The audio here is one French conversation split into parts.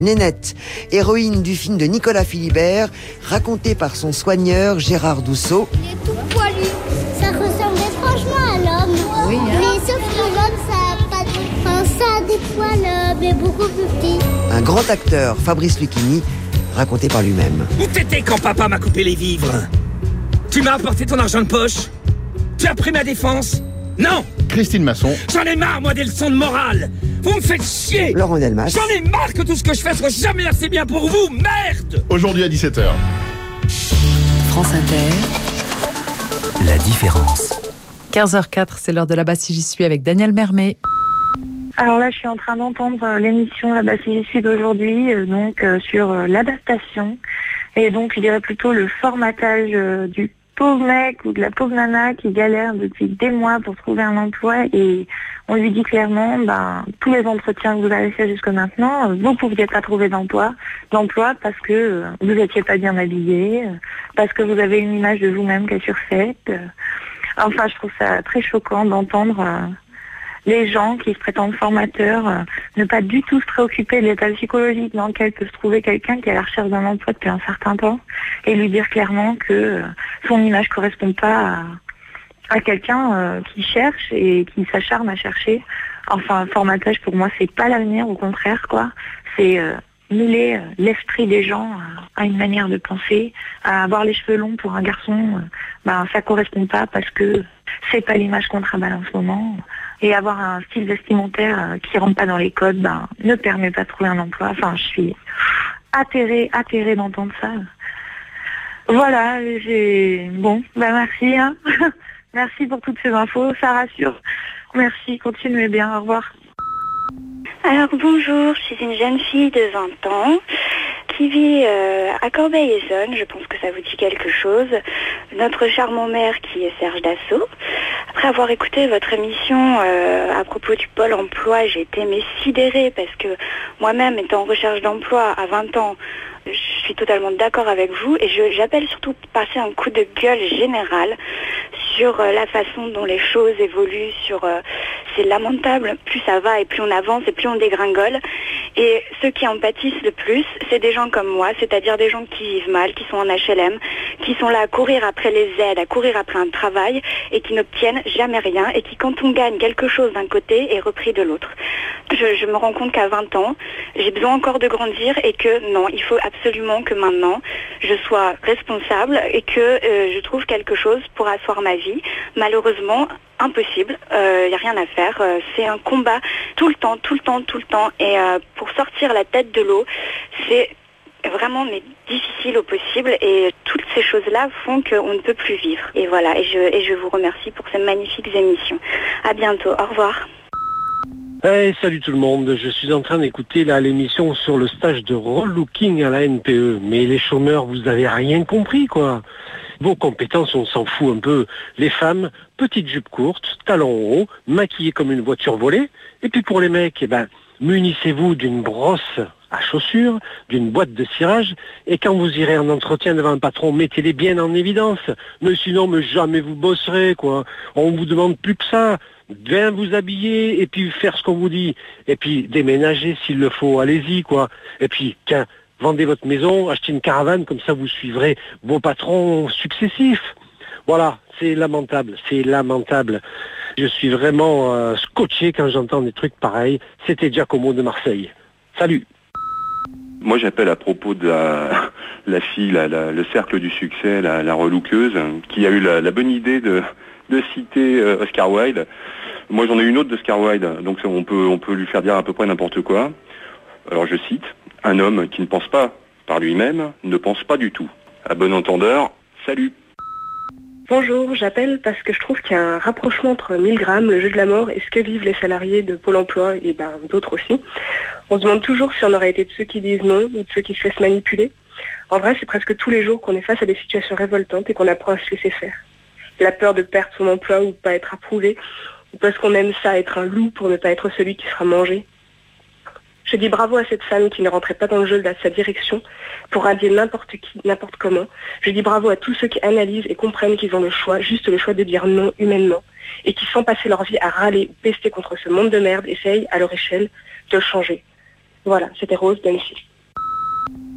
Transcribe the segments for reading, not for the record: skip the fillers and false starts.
Nénette, héroïne du film de Nicolas Philibert, raconté par son soigneur Gérard Dousseau. Il est tout poilu, ça ressemblait franchement à l'homme. Oui, hein. Mais sauf que l'homme, ça a des poils, mais beaucoup plus petits. Un grand acteur, Fabrice Lucchini, raconté par lui-même. Où t'étais quand papa m'a coupé les vivres? Tu m'as apporté ton argent de poche? Tu as pris ma défense? Non! Christine Masson. J'en ai marre, moi, des leçons de morale. Vous me faites chier. Laurent Delmas. J'en ai marre que tout ce que je fais soit jamais assez bien pour vous. Merde. Aujourd'hui à 17h. France Inter. La différence. 15h04, c'est l'heure de La Bas si j'y suis avec Daniel Mermet. Alors là, je suis en train d'entendre l'émission La Bas si j'y suis d'aujourd'hui, sur l'adaptation. Et donc, je dirais plutôt le formatage du pauvre mec ou de la pauvre nana qui galère depuis des mois pour trouver un emploi, et on lui dit clairement, tous les entretiens que vous avez fait jusque maintenant, vous ne pouviez pas trouver d'emploi parce que vous n'étiez pas bien habillé, parce que vous avez une image de vous-même qui est surfaite. Enfin, je trouve ça très choquant d'entendre les gens qui se prétendent formateurs ne pas du tout se préoccuper de l'état psychologique dans lequel peut se trouver quelqu'un qui est à la recherche d'un emploi depuis un certain temps, et lui dire clairement que son image ne correspond pas à quelqu'un qui cherche et qui s'acharne à chercher. Enfin, formatage pour moi, c'est pas l'avenir, au contraire, quoi. C'est mêler l'esprit des gens à une manière de penser, à avoir les cheveux longs pour un garçon, ça correspond pas parce que c'est pas l'image qu'on travaille en ce moment. Et avoir un style vestimentaire qui rentre pas dans les codes, ne permet pas de trouver un emploi. Enfin, je suis atterrée d'entendre ça. Voilà, merci. Hein. Merci pour toutes ces infos, ça rassure. Merci, continuez bien, au revoir. Alors bonjour, je suis une jeune fille de 20 ans qui vit à Corbeil-Essonnes, je pense que ça vous dit quelque chose. Notre charmant maire qui est Serge Dassault. Après avoir écouté votre émission à propos du Pôle emploi, j'ai été sidérée parce que moi-même étant en recherche d'emploi à 20 ans, je suis totalement d'accord avec vous, et j'appelle surtout passer un coup de gueule général sur la façon dont les choses évoluent, c'est lamentable, plus ça va et plus on avance et plus on dégringole. Et ceux qui en pâtissent le plus, c'est des gens comme moi, c'est-à-dire des gens qui vivent mal, qui sont en HLM, qui sont là à courir après les aides, à courir après un travail et qui n'obtiennent jamais rien, et qui, quand on gagne quelque chose d'un côté, est repris de l'autre. Je me rends compte qu'à 20 ans, j'ai besoin encore de grandir, et que non, il faut absolument que maintenant je sois responsable et que je trouve quelque chose pour asseoir ma vie. Malheureusement, impossible, il n'y a rien à faire, c'est un combat tout le temps, et pour sortir la tête de l'eau, c'est vraiment difficile au possible, et toutes ces choses-là font qu'on ne peut plus vivre. Et voilà, et je vous remercie pour ces magnifiques émissions. À bientôt, au revoir. Hey, salut tout le monde, je suis en train d'écouter l'émission sur le stage de relooking à la NPE, mais les chômeurs, vous avez rien compris, quoi. Vos compétences, on s'en fout un peu. Les femmes, petites jupes courtes, talons hauts, maquillées comme une voiture volée. Et puis pour les mecs, munissez-vous d'une brosse à chaussures, d'une boîte de cirage, et quand vous irez en entretien devant un patron, mettez-les bien en évidence. Mais sinon, jamais vous bosserez, quoi. On vous demande plus que ça. Bien vous habiller et puis faire ce qu'on vous dit. Et puis déménager s'il le faut, allez-y, quoi. Et puis, tiens, vendez votre maison, achetez une caravane, comme ça vous suivrez vos patrons successifs. Voilà, c'est lamentable, c'est lamentable. Je suis vraiment scotché quand j'entends des trucs pareils. C'était Giacomo de Marseille. Salut. Moi j'appelle à propos de la fille, le cercle du succès, la relookeuse, qui a eu la bonne idée de citer Oscar Wilde. Moi j'en ai une autre d'Oscar Wilde, donc on peut lui faire dire à peu près n'importe quoi. Alors je cite: un homme qui ne pense pas par lui-même ne pense pas du tout. À bon entendeur, salut. Bonjour, j'appelle parce que je trouve qu'il y a un rapprochement entre 1000 grammes, le jeu de la mort, et ce que vivent les salariés de Pôle emploi, et d'autres aussi. On se demande toujours si on aurait été de ceux qui disent non, ou de ceux qui se laissent manipuler. En vrai, c'est presque tous les jours qu'on est face à des situations révoltantes et qu'on apprend à se laisser faire. La peur de perdre son emploi ou de pas être approuvé, ou parce qu'on aime ça être un loup pour ne pas être celui qui sera mangé. Je dis bravo à cette femme qui ne rentrait pas dans le jeu de sa direction pour radier n'importe qui, n'importe comment. Je dis bravo à tous ceux qui analysent et comprennent qu'ils ont le choix, juste le choix de dire non humainement, et qui, sans passer leur vie à râler ou pester contre ce monde de merde, essayent, à leur échelle, de le changer. Voilà, c'était Rose d'Annecy.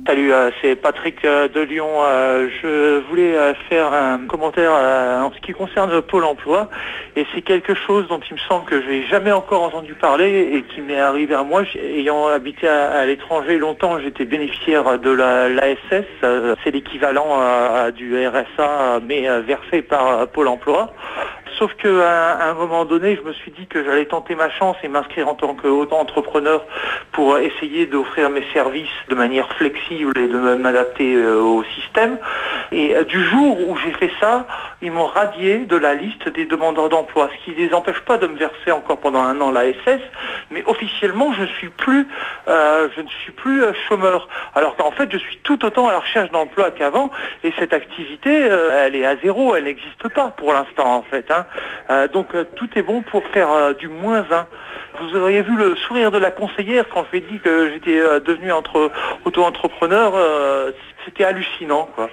Salut, c'est Patrick de Lyon. Je voulais faire un commentaire en ce qui concerne Pôle emploi. Et c'est quelque chose dont il me semble que je n'ai jamais encore entendu parler et qui m'est arrivé à moi. Ayant habité à l'étranger longtemps, j'étais bénéficiaire de l'ASS. C'est l'équivalent du RSA, mais versé par Pôle emploi. Sauf qu'à un moment donné, je me suis dit que j'allais tenter ma chance et m'inscrire en tant qu'auto-entrepreneur pour essayer d'offrir mes services de manière flexible et de m'adapter au système. Et du jour où j'ai fait ça, ils m'ont radié de la liste des demandeurs d'emploi, ce qui ne les empêche pas de me verser encore pendant 1 an l'ASS, mais officiellement je ne suis plus chômeur. Alors qu'en fait je suis tout autant à la recherche d'emploi qu'avant, et cette activité elle est à zéro, elle n'existe pas pour l'instant en fait. Donc tout est bon pour faire du -1. Vous auriez vu le sourire de la conseillère quand je lui ai dit que j'étais devenu auto-entrepreneur, c'était hallucinant, quoi.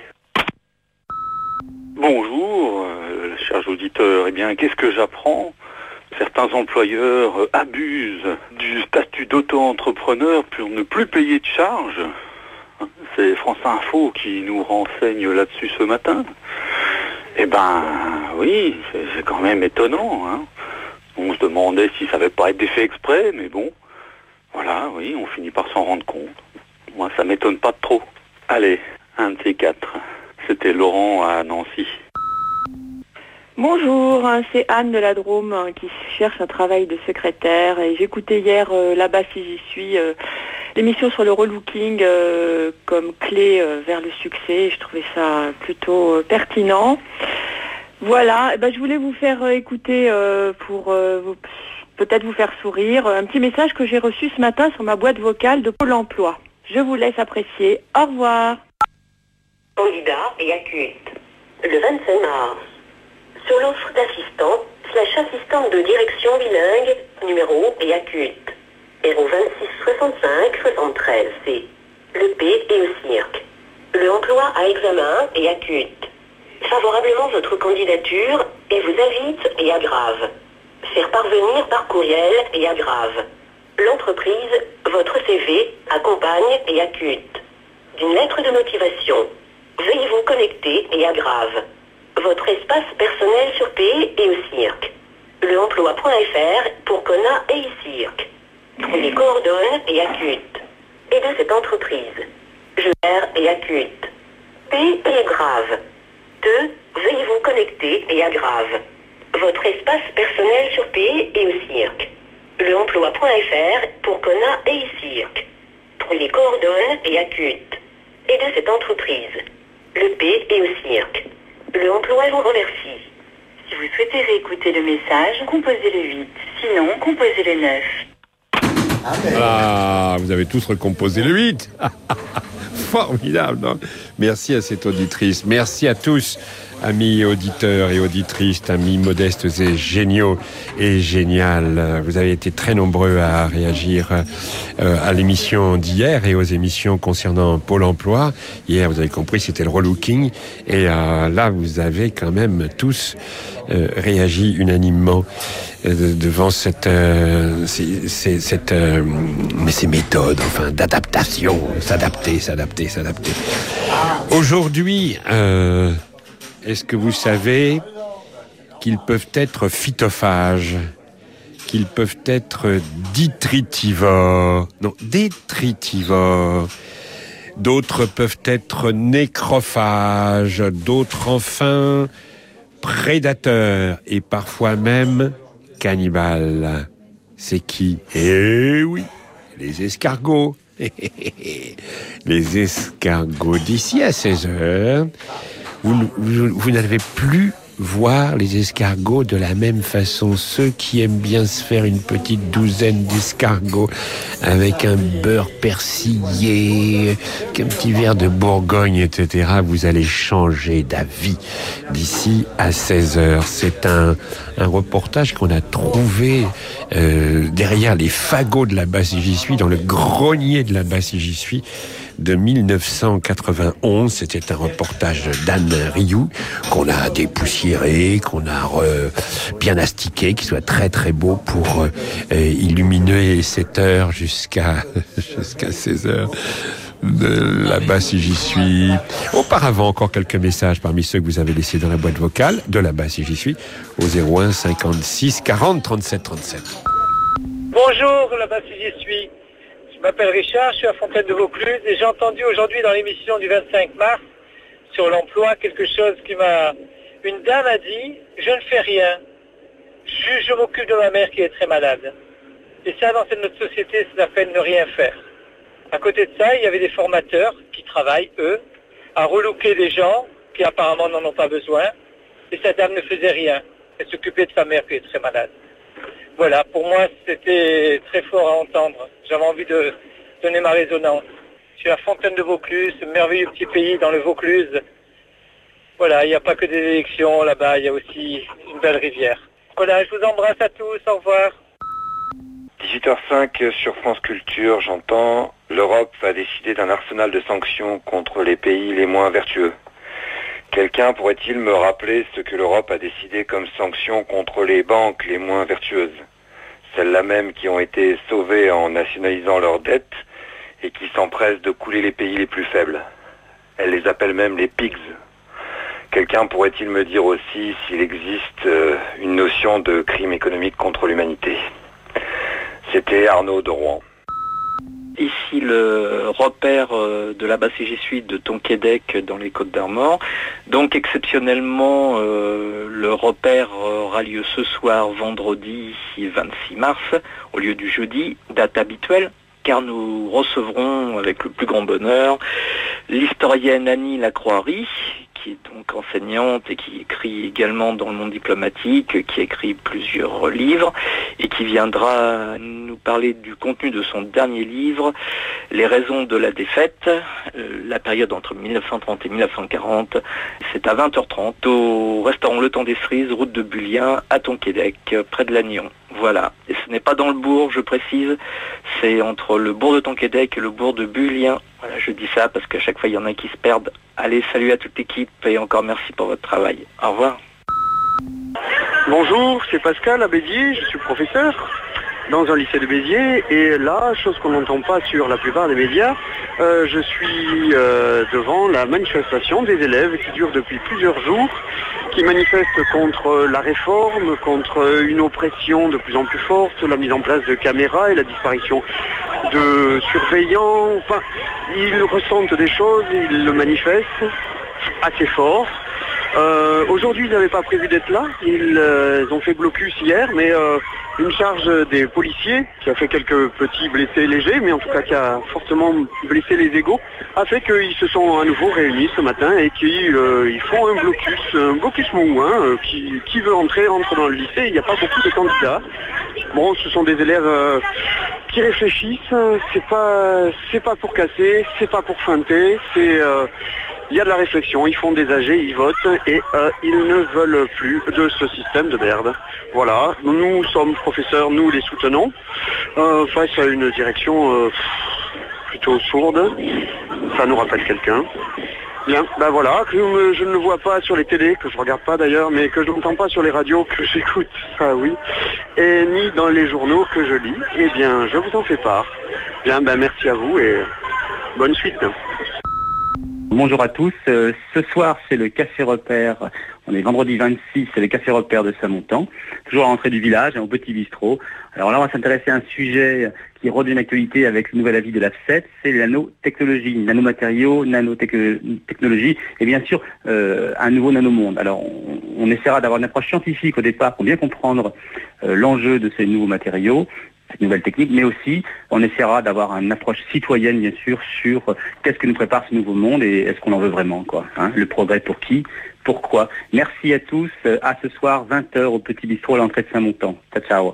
Bonjour, chers auditeurs. Eh bien, qu'est-ce que j'apprends ? Certains employeurs abusent du statut d'auto-entrepreneur pour ne plus payer de charges. C'est France Info qui nous renseigne là-dessus ce matin. Eh ben, oui, c'est quand même étonnant, hein. On se demandait si ça n'avait pas été fait exprès, mais bon, voilà, oui, on finit par s'en rendre compte. Moi, ça m'étonne pas trop. Allez, un de ces 4. C'était Laurent à Nancy. Bonjour, c'est Anne de la Drôme qui cherche un travail de secrétaire. Et j'écoutais hier Là-bas si j'y suis, l'émission sur le relooking comme clé vers le succès. Je trouvais ça plutôt pertinent. Voilà, je voulais vous faire écouter pour peut-être vous faire sourire un petit message que j'ai reçu ce matin sur ma boîte vocale de Pôle emploi. Je vous laisse apprécier. Au revoir. Candidat et accueillite. Le 25 mars. Sur l'offre d'assistante/assistante de direction bilingue, numéro et accueillite. 026 65 73 C. Le P et au cirque. Le emploi à examen et accueillite. Favorablement votre candidature et vous invite et aggrave. Faire parvenir par courriel et aggrave. L'entreprise, votre CV, accompagne et accueillite. D'une lettre de motivation. Veuillez vous connecter et aggrave. Votre espace personnel sur P et au cirque. Leemploi.fr pour Kona et cirque. Les coordonne et accueillite. Et de cette entreprise. Je gère et accueillite. P et grave. 2. Veuillez vous connecter et aggrave. Votre espace personnel sur P et au cirque. Leemploi.fr pour Kona et cirque. Les coordonne et accueillite. Et de cette entreprise. Le P et au cirque. Le emploi vous remercie. Si vous souhaitez réécouter le message, composez le 8. Sinon, composez le 9. Ah, vous avez tous recomposé le 8. Formidable, non ? Merci à cette auditrice. Merci à tous, amis auditeurs et auditrices, amis modestes et géniaux et géniales. Vous avez été très nombreux à réagir à l'émission d'hier et aux émissions concernant Pôle emploi. Hier, vous avez compris, c'était le relooking. Et là, vous avez quand même tous réagi unanimement devant ces méthodes, enfin, d'adaptation, s'adapter. Aujourd'hui, est-ce que vous savez qu'ils peuvent être phytophages, qu'ils peuvent être détritivores, d'autres peuvent être nécrophages, d'autres enfin prédateurs et parfois même cannibales. C'est qui ? Eh oui, les escargots. Les escargots. D'ici à 16 heures, vous n'allez plus voir les escargots de la même façon. Ceux qui aiment bien se faire une petite douzaine d'escargots avec un beurre persillé, un petit verre de Bourgogne, etc., vous allez changer d'avis d'ici à 16 heures. C'est un reportage qu'on a trouvé derrière les fagots de la Basse J'y suis, dans le grenier de la Basse J'y suis, de 1991. C'était un reportage d'Anne Rioux qu'on a dépoussiéré éclairé, qu'on a bien astiqué, qui soit très très beau pour illuminer 7 heures jusqu'à 16 heures. Là-bas, si j'y suis. Auparavant, encore quelques messages parmi ceux que vous avez laissés dans la boîte vocale de là-bas, si j'y suis, au 01 56 40 37 37. Bonjour, là-bas, si j'y suis. Je m'appelle Richard, je suis à Fontaine de Vaucluse et j'ai entendu aujourd'hui dans l'émission du 25 mars sur l'emploi quelque chose qui m'a... Une dame a dit, je ne fais rien. Je m'occupe de ma mère qui est très malade. Et ça, dans notre société, ça s'appelle ne rien faire. À côté de ça, il y avait des formateurs qui travaillent, eux, à relooker des gens qui apparemment n'en ont pas besoin. Et cette dame ne faisait rien. Elle s'occupait de sa mère qui est très malade. Voilà, pour moi, c'était très fort à entendre. J'avais envie de donner ma résonance. Je suis à Fontaine de Vaucluse, ce merveilleux petit pays dans le Vaucluse. Voilà, il n'y a pas que des élections là-bas, il y a aussi une belle rivière. Voilà, je vous embrasse à tous, au revoir. 18h05 sur France Culture, j'entends l'Europe va décider d'un arsenal de sanctions contre les pays les moins vertueux. Quelqu'un pourrait-il me rappeler ce que l'Europe a décidé comme sanctions contre les banques les moins vertueuses, celles-là même qui ont été sauvées en nationalisant leurs dettes et qui s'empressent de couler les pays les plus faibles. Elle les appelle même les pigs. Quelqu'un pourrait-il me dire aussi s'il existe une notion de crime économique contre l'humanité? C'était Arnaud de Rouen. Ici le repère de la basse j'y suis de Tonquédec dans les Côtes-d'Armor. Donc exceptionnellement le repère aura lieu ce soir vendredi 26 mars au lieu du jeudi, date habituelle, car nous recevrons avec le plus grand bonheur l'historienne Annie Lacroix-Ry, qui est donc enseignante et qui écrit également dans le monde diplomatique, qui a écrit plusieurs livres et qui viendra nous parler du contenu de son dernier livre, Les raisons de la défaite, la période entre 1930 et 1940. C'est à 20h30 au restaurant Le Temps des Cerises, route de Bullien, à Tonquédec, près de Lannion. Voilà. Et ce n'est pas dans le bourg, je précise, c'est entre le bourg de Tonquédec et le bourg de Bullien. Voilà, je dis ça parce qu'à chaque fois il y en a qui se perdent. Allez, salut à toute l'équipe et encore merci pour votre travail. Au revoir. Bonjour, c'est Pascal à Béziers, je suis professeur dans un lycée de Béziers et là, chose qu'on n'entend pas sur la plupart des médias, je suis devant la manifestation des élèves qui dure depuis plusieurs jours, qui manifestent contre la réforme, contre une oppression de plus en plus forte, la mise en place de caméras et la disparition de surveillants. Enfin, ils ressentent des choses, ils le manifestent assez fort. Aujourd'hui, ils n'avaient pas prévu d'être là. Ils ont fait blocus hier, mais une charge des policiers, qui a fait quelques petits blessés légers, mais en tout cas qui a fortement blessé les égos, a fait qu'ils se sont à nouveau réunis ce matin et qu'ils font un blocus mouin. Qui veut entrer, rentre dans le lycée. Il n'y a pas beaucoup de candidats. Bon, ce sont des élèves qui réfléchissent. C'est pas pour casser, c'est pas pour feinter. Il y a de la réflexion, ils font des AG, ils votent et ils ne veulent plus de ce système de merde. Voilà, nous sommes professeurs, nous les soutenons, face à une direction plutôt sourde. Ça nous rappelle quelqu'un. Bien, ben voilà, que je ne le vois pas sur les télés, que je regarde pas d'ailleurs, mais que je n'entends pas sur les radios, que j'écoute, ça oui, et ni dans les journaux que je lis, eh bien je vous en fais part. Bien, ben merci à vous et bonne suite. Bonjour à tous, ce soir c'est le Café Repère, on est vendredi 26, c'est le Café Repère de Saint-Montan, toujours à l'entrée du village, au petit bistrot. Alors là on va s'intéresser à un sujet qui redevient d'actualité avec le nouvel avis de l'AFSET, c'est les nanotechnologies, nanomatériaux, nanotechnologie et bien sûr un nouveau nanomonde. Alors on essaiera d'avoir une approche scientifique au départ pour bien comprendre l'enjeu de ces nouveaux matériaux, cette nouvelle technique, mais aussi on essaiera d'avoir une approche citoyenne bien sûr sur qu'est-ce que nous prépare ce nouveau monde et est-ce qu'on en veut vraiment quoi, hein, le progrès pour qui, pourquoi. Merci à tous, à ce soir 20h au Petit Bistrot à l'entrée de Saint-Montan. Ciao ciao.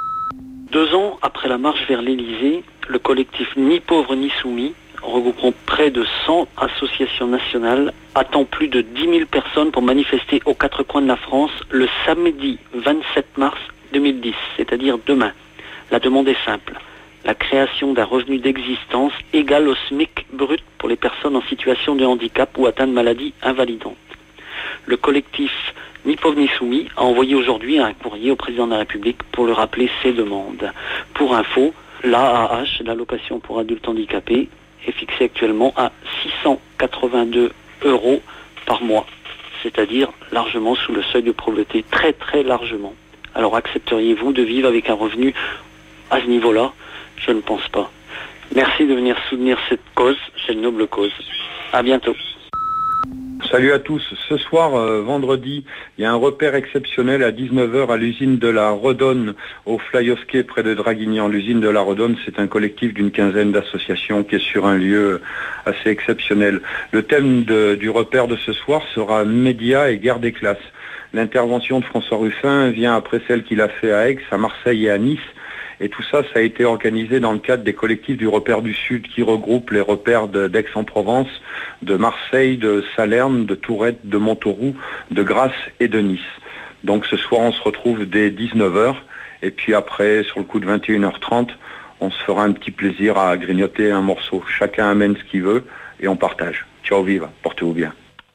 2 ans après la marche vers l'Élysée, le collectif Ni pauvre ni soumis, regroupant près de 100 associations nationales, attend plus de 10 000 personnes pour manifester aux 4 coins de la France le samedi 27 mars 2010, c'est-à-dire demain. La demande est simple, la création d'un revenu d'existence égal au SMIC brut pour les personnes en situation de handicap ou atteintes de maladies invalidantes. Le collectif ni pauvre ni soumis, a envoyé aujourd'hui un courrier au président de la République pour lui rappeler ses demandes. Pour info, l'AAH, l'allocation pour adultes handicapés, est fixée actuellement à 682 € par mois, c'est-à-dire largement sous le seuil de pauvreté, très très largement. Alors accepteriez-vous de vivre avec un revenu à ce niveau-là? Je ne pense pas. Merci de venir soutenir cette cause, cette noble cause. À bientôt. Salut à tous. Ce soir, vendredi, il y a un repère exceptionnel à 19h à l'usine de la Redonne, au Flyovské près de Draguignan. L'usine de la Redonne, c'est un collectif d'une quinzaine d'associations qui est sur un lieu assez exceptionnel. Le thème du repère de ce soir sera médias et guerre des classes. L'intervention de François Ruffin vient après celle qu'il a fait à Aix, à Marseille et à Nice. Et tout ça, ça a été organisé dans le cadre des collectifs du Repère du Sud qui regroupent les repères d'Aix-en-Provence, de Marseille, de Salerne, de Tourette, de Montauroux, de Grasse et de Nice. Donc ce soir, on se retrouve dès 19h. Et puis après, sur le coup de 21h30, on se fera un petit plaisir à grignoter un morceau. Chacun amène ce qu'il veut et on partage. Ciao, viva, portez-vous bien.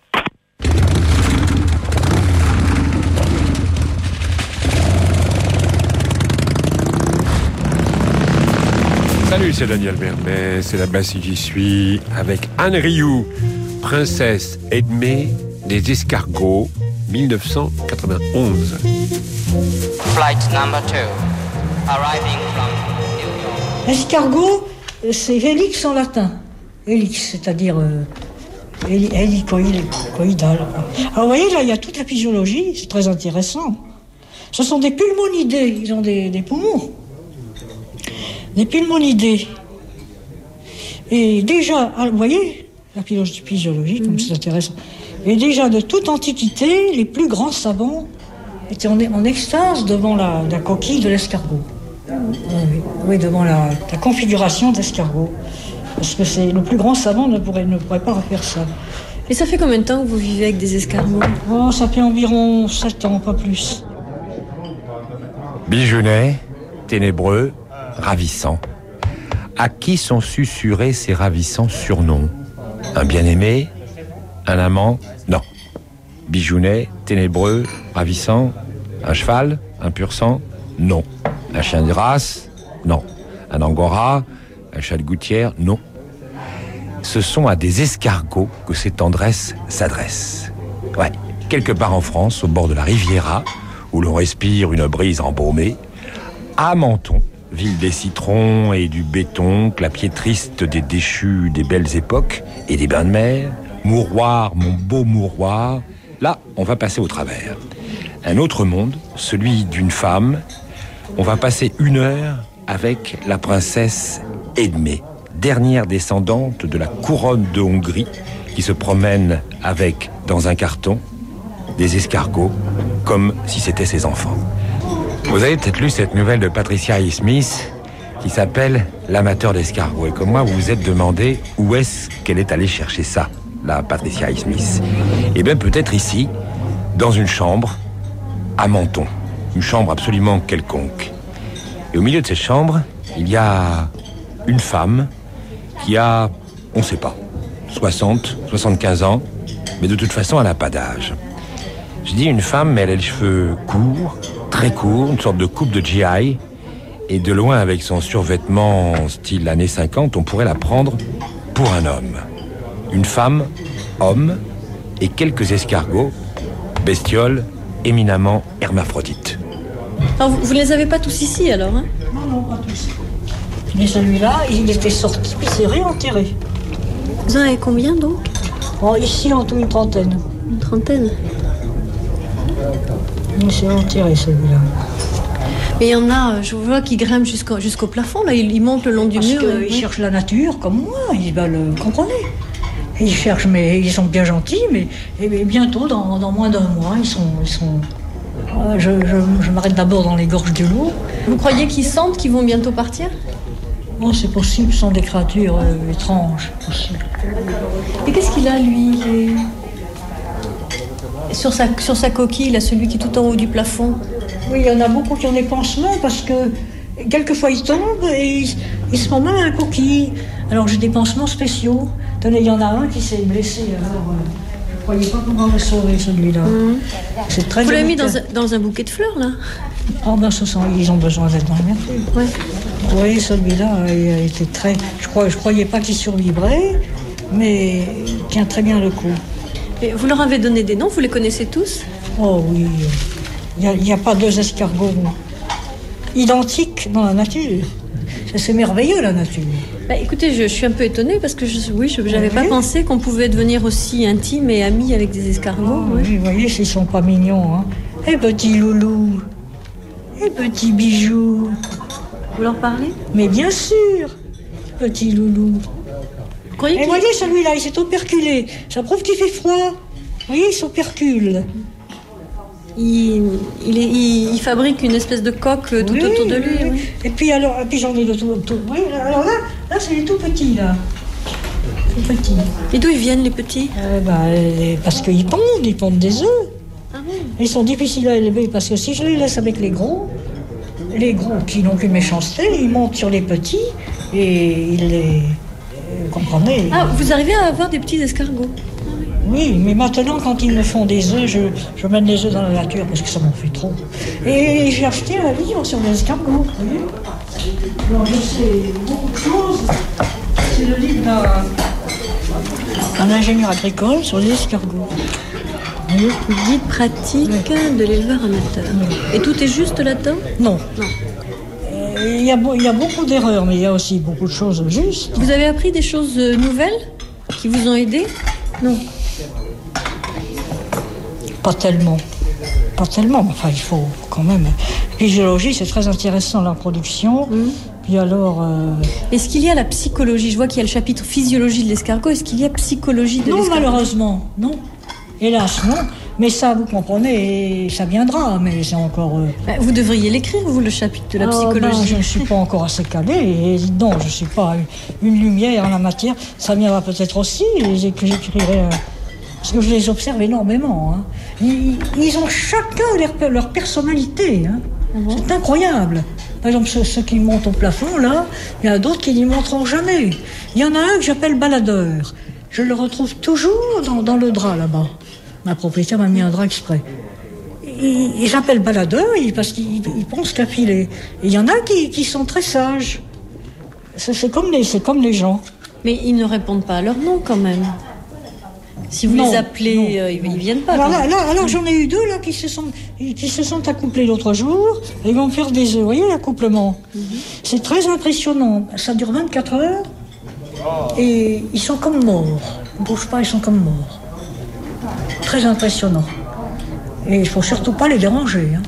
Salut, c'est Daniel Mermet, c'est la basse J'y suis, avec Anne Rioux, princesse Edmée des escargots, 1991. Flight number 2, arriving from New York. Escargot, c'est helix en latin. Helix, c'est-à-dire hélicoïdal. Alors vous voyez, là, il y a toute la physiologie, c'est très intéressant. Ce sont des pulmonidés, ils ont des poumons. Des pulmonidés. Et déjà, vous voyez, la physiologie, comme c'est intéressant. Et déjà, de toute antiquité, les plus grands savants étaient en extase devant la coquille de l'escargot. Oui, devant la configuration d'escargot. Parce que le plus grand savant ne pourrait pas refaire ça. Et ça fait combien de temps que vous vivez avec des escargots? Oh, ça fait environ 7 ans, pas plus. Bijounet, ténébreux, ravissant. À qui sont susurrés ces ravissants surnoms? Un bien-aimé? Un amant? Non. Bijounet, ténébreux, ravissant. Un cheval? Un pur sang? Non. Un chien de race? Non. Un angora? Un chat de gouttière? Non. Ce sont à des escargots que ces tendresses s'adressent. Ouais, quelque part en France, au bord de la Riviera, où l'on respire une brise embaumée, à Menton, ville des citrons et du béton, clapier triste des déchus des belles époques et des bains de mer, mouroir, mon beau mouroir, là, on va passer au travers. Un autre monde, celui d'une femme. On va passer 1 heure avec la princesse Edmée, dernière descendante de la couronne de Hongrie, qui se promène avec, dans un carton, des escargots, comme si c'était ses enfants. Vous avez peut-être lu cette nouvelle de Patricia Highsmith qui s'appelle « L'amateur d'escargots ». Et comme moi, vous vous êtes demandé où est-ce qu'elle est allée chercher ça, la Patricia Highsmith. Eh bien, peut-être ici, dans une chambre, à Menton. Une chambre absolument quelconque. Et au milieu de cette chambre, il y a une femme qui a, on ne sait pas, 60, 75 ans, mais de toute façon, elle n'a pas d'âge. Je dis une femme, mais elle a les cheveux courts, très court, une sorte de coupe de GI, et de loin avec son survêtement style années 50, on pourrait la prendre pour un homme. Une femme, homme, et quelques escargots, bestioles éminemment hermaphrodites. Alors vous ne les avez pas tous ici alors, hein? Non, pas tous. Mais celui-là, il était sorti, puis s'est réenterré. Vous en avez combien donc? Oh, ici, en tout, une trentaine. Une trentaine? Il s'est enterré celui-là. Mais il y en a, je vois, qui grimpent jusqu'au plafond, là, ils montent le long du mur. Parce qu'ils cherchent la nature, comme moi, ils veulent, comprenez. Ils cherchent, mais ils sont bien gentils, mais bientôt, dans moins d'1 mois, ils sont... Je m'arrête d'abord dans les gorges du loup. Vous croyez qu'ils sentent qu'ils vont bientôt partir? Oh, c'est possible, ce sont des créatures étranges, possible. Et qu'est-ce qu'il a, lui? Sur sa coquille, là, celui qui est tout en haut du plafond. Oui, il y en a beaucoup qui ont des pansements parce que quelquefois ils tombent et ils se font mal à la coquille. Alors j'ai des pansements spéciaux. Tenez, il y en a un qui s'est blessé. Alors, croyez pas qu'on va le sauver, celui-là. C'est très Vous l'avez mis délicat. dans un bouquet de fleurs, là? Oh ben, ils ont besoin d'être dans la nature. Ouais. Vous voyez, celui-là, il a été très... Je croyais pas qu'il survivrait, mais il tient très bien le coup. Et vous leur avez donné des noms, vous les connaissez tous? Oh oui, il n'y a pas deux escargots identiques dans la nature. C'est merveilleux, la nature. Bah, écoutez, je suis un peu étonnée parce que je n'avais pas pensé qu'on pouvait devenir aussi intime et ami avec des escargots. Oh, oui, vous voyez, s'ils sont pas mignons. Hein. Eh, petit loulou, eh, petit bijou. Vous leur parlez? Mais bien sûr, petit loulou. Vous croyez Et voyez, celui-là, il s'est operculé. Ça prouve qu'il fait froid. Vous voyez, il s'opercule. Il fabrique une espèce de coque tout autour de lui. Oui. Et puis j'en ai de tout. Oui, alors là c'est les tout petits là. Tout petits. Et d'où ils viennent les petits? Parce qu'ils pondent des œufs. Ah oui. Ils sont difficiles à élever parce que si je les laisse avec les gros qui n'ont qu'une méchanceté, ils montent sur les petits et ils les. Vous comprenez? Ah, vous arrivez à avoir des petits escargots? Oui, mais maintenant, quand ils me font des œufs, je mène les œufs dans la nature parce que ça m'en fait trop. Et j'ai acheté un livre sur les escargots, vous voyez. Alors, je sais beaucoup de choses. C'est le livre d'un ingénieur agricole sur les escargots. Guide pratique de l'éleveur amateur. Oui. Et tout est juste là-dedans? Non. Il y a beaucoup d'erreurs, mais il y a aussi beaucoup de choses justes. Vous avez appris des choses nouvelles qui vous ont aidé? Non. Pas tellement, mais enfin il faut quand même. Physiologie, c'est très intéressant, la production. Puis alors... Est-ce qu'il y a la psychologie? Je vois qu'il y a le chapitre physiologie de l'escargot. Est-ce qu'il y a psychologie de l'escargot? Non, malheureusement, non. Hélas, non. Mais ça, vous comprenez, ça viendra, mais c'est encore... Vous devriez l'écrire, vous, le chapitre de la psychologie. Je ne suis pas encore assez calé, et non, je ne suis pas une lumière en la matière. Ça viendra peut-être aussi, et que j'écrirai... Parce que je les observe énormément. Hein. Ils ont chacun leur personnalité. Hein. C'est incroyable. Par exemple, ceux qui montent au plafond, là, il y en a d'autres qui n'y monteront jamais. Il y en a un que j'appelle baladeur. Je le retrouve toujours dans le drap, là-bas. Ma propriétaire m'a mis un drap exprès. Et j'appelle baladeur parce qu'il pense qu'à filer. Et il y en a qui sont très sages. C'est comme les gens. Mais ils ne répondent pas à leur nom, quand même. Si vous les appelez, ils viennent pas. Alors j'en ai eu deux là qui se sont accouplés l'autre jour. Et ils vont faire des œufs. Vous voyez l'accouplement? C'est très impressionnant. Ça dure 24 heures. Et ils sont comme morts. Ils ne bougent pas, ils sont comme morts. Très impressionnant. Et il ne faut surtout pas les déranger. Hein.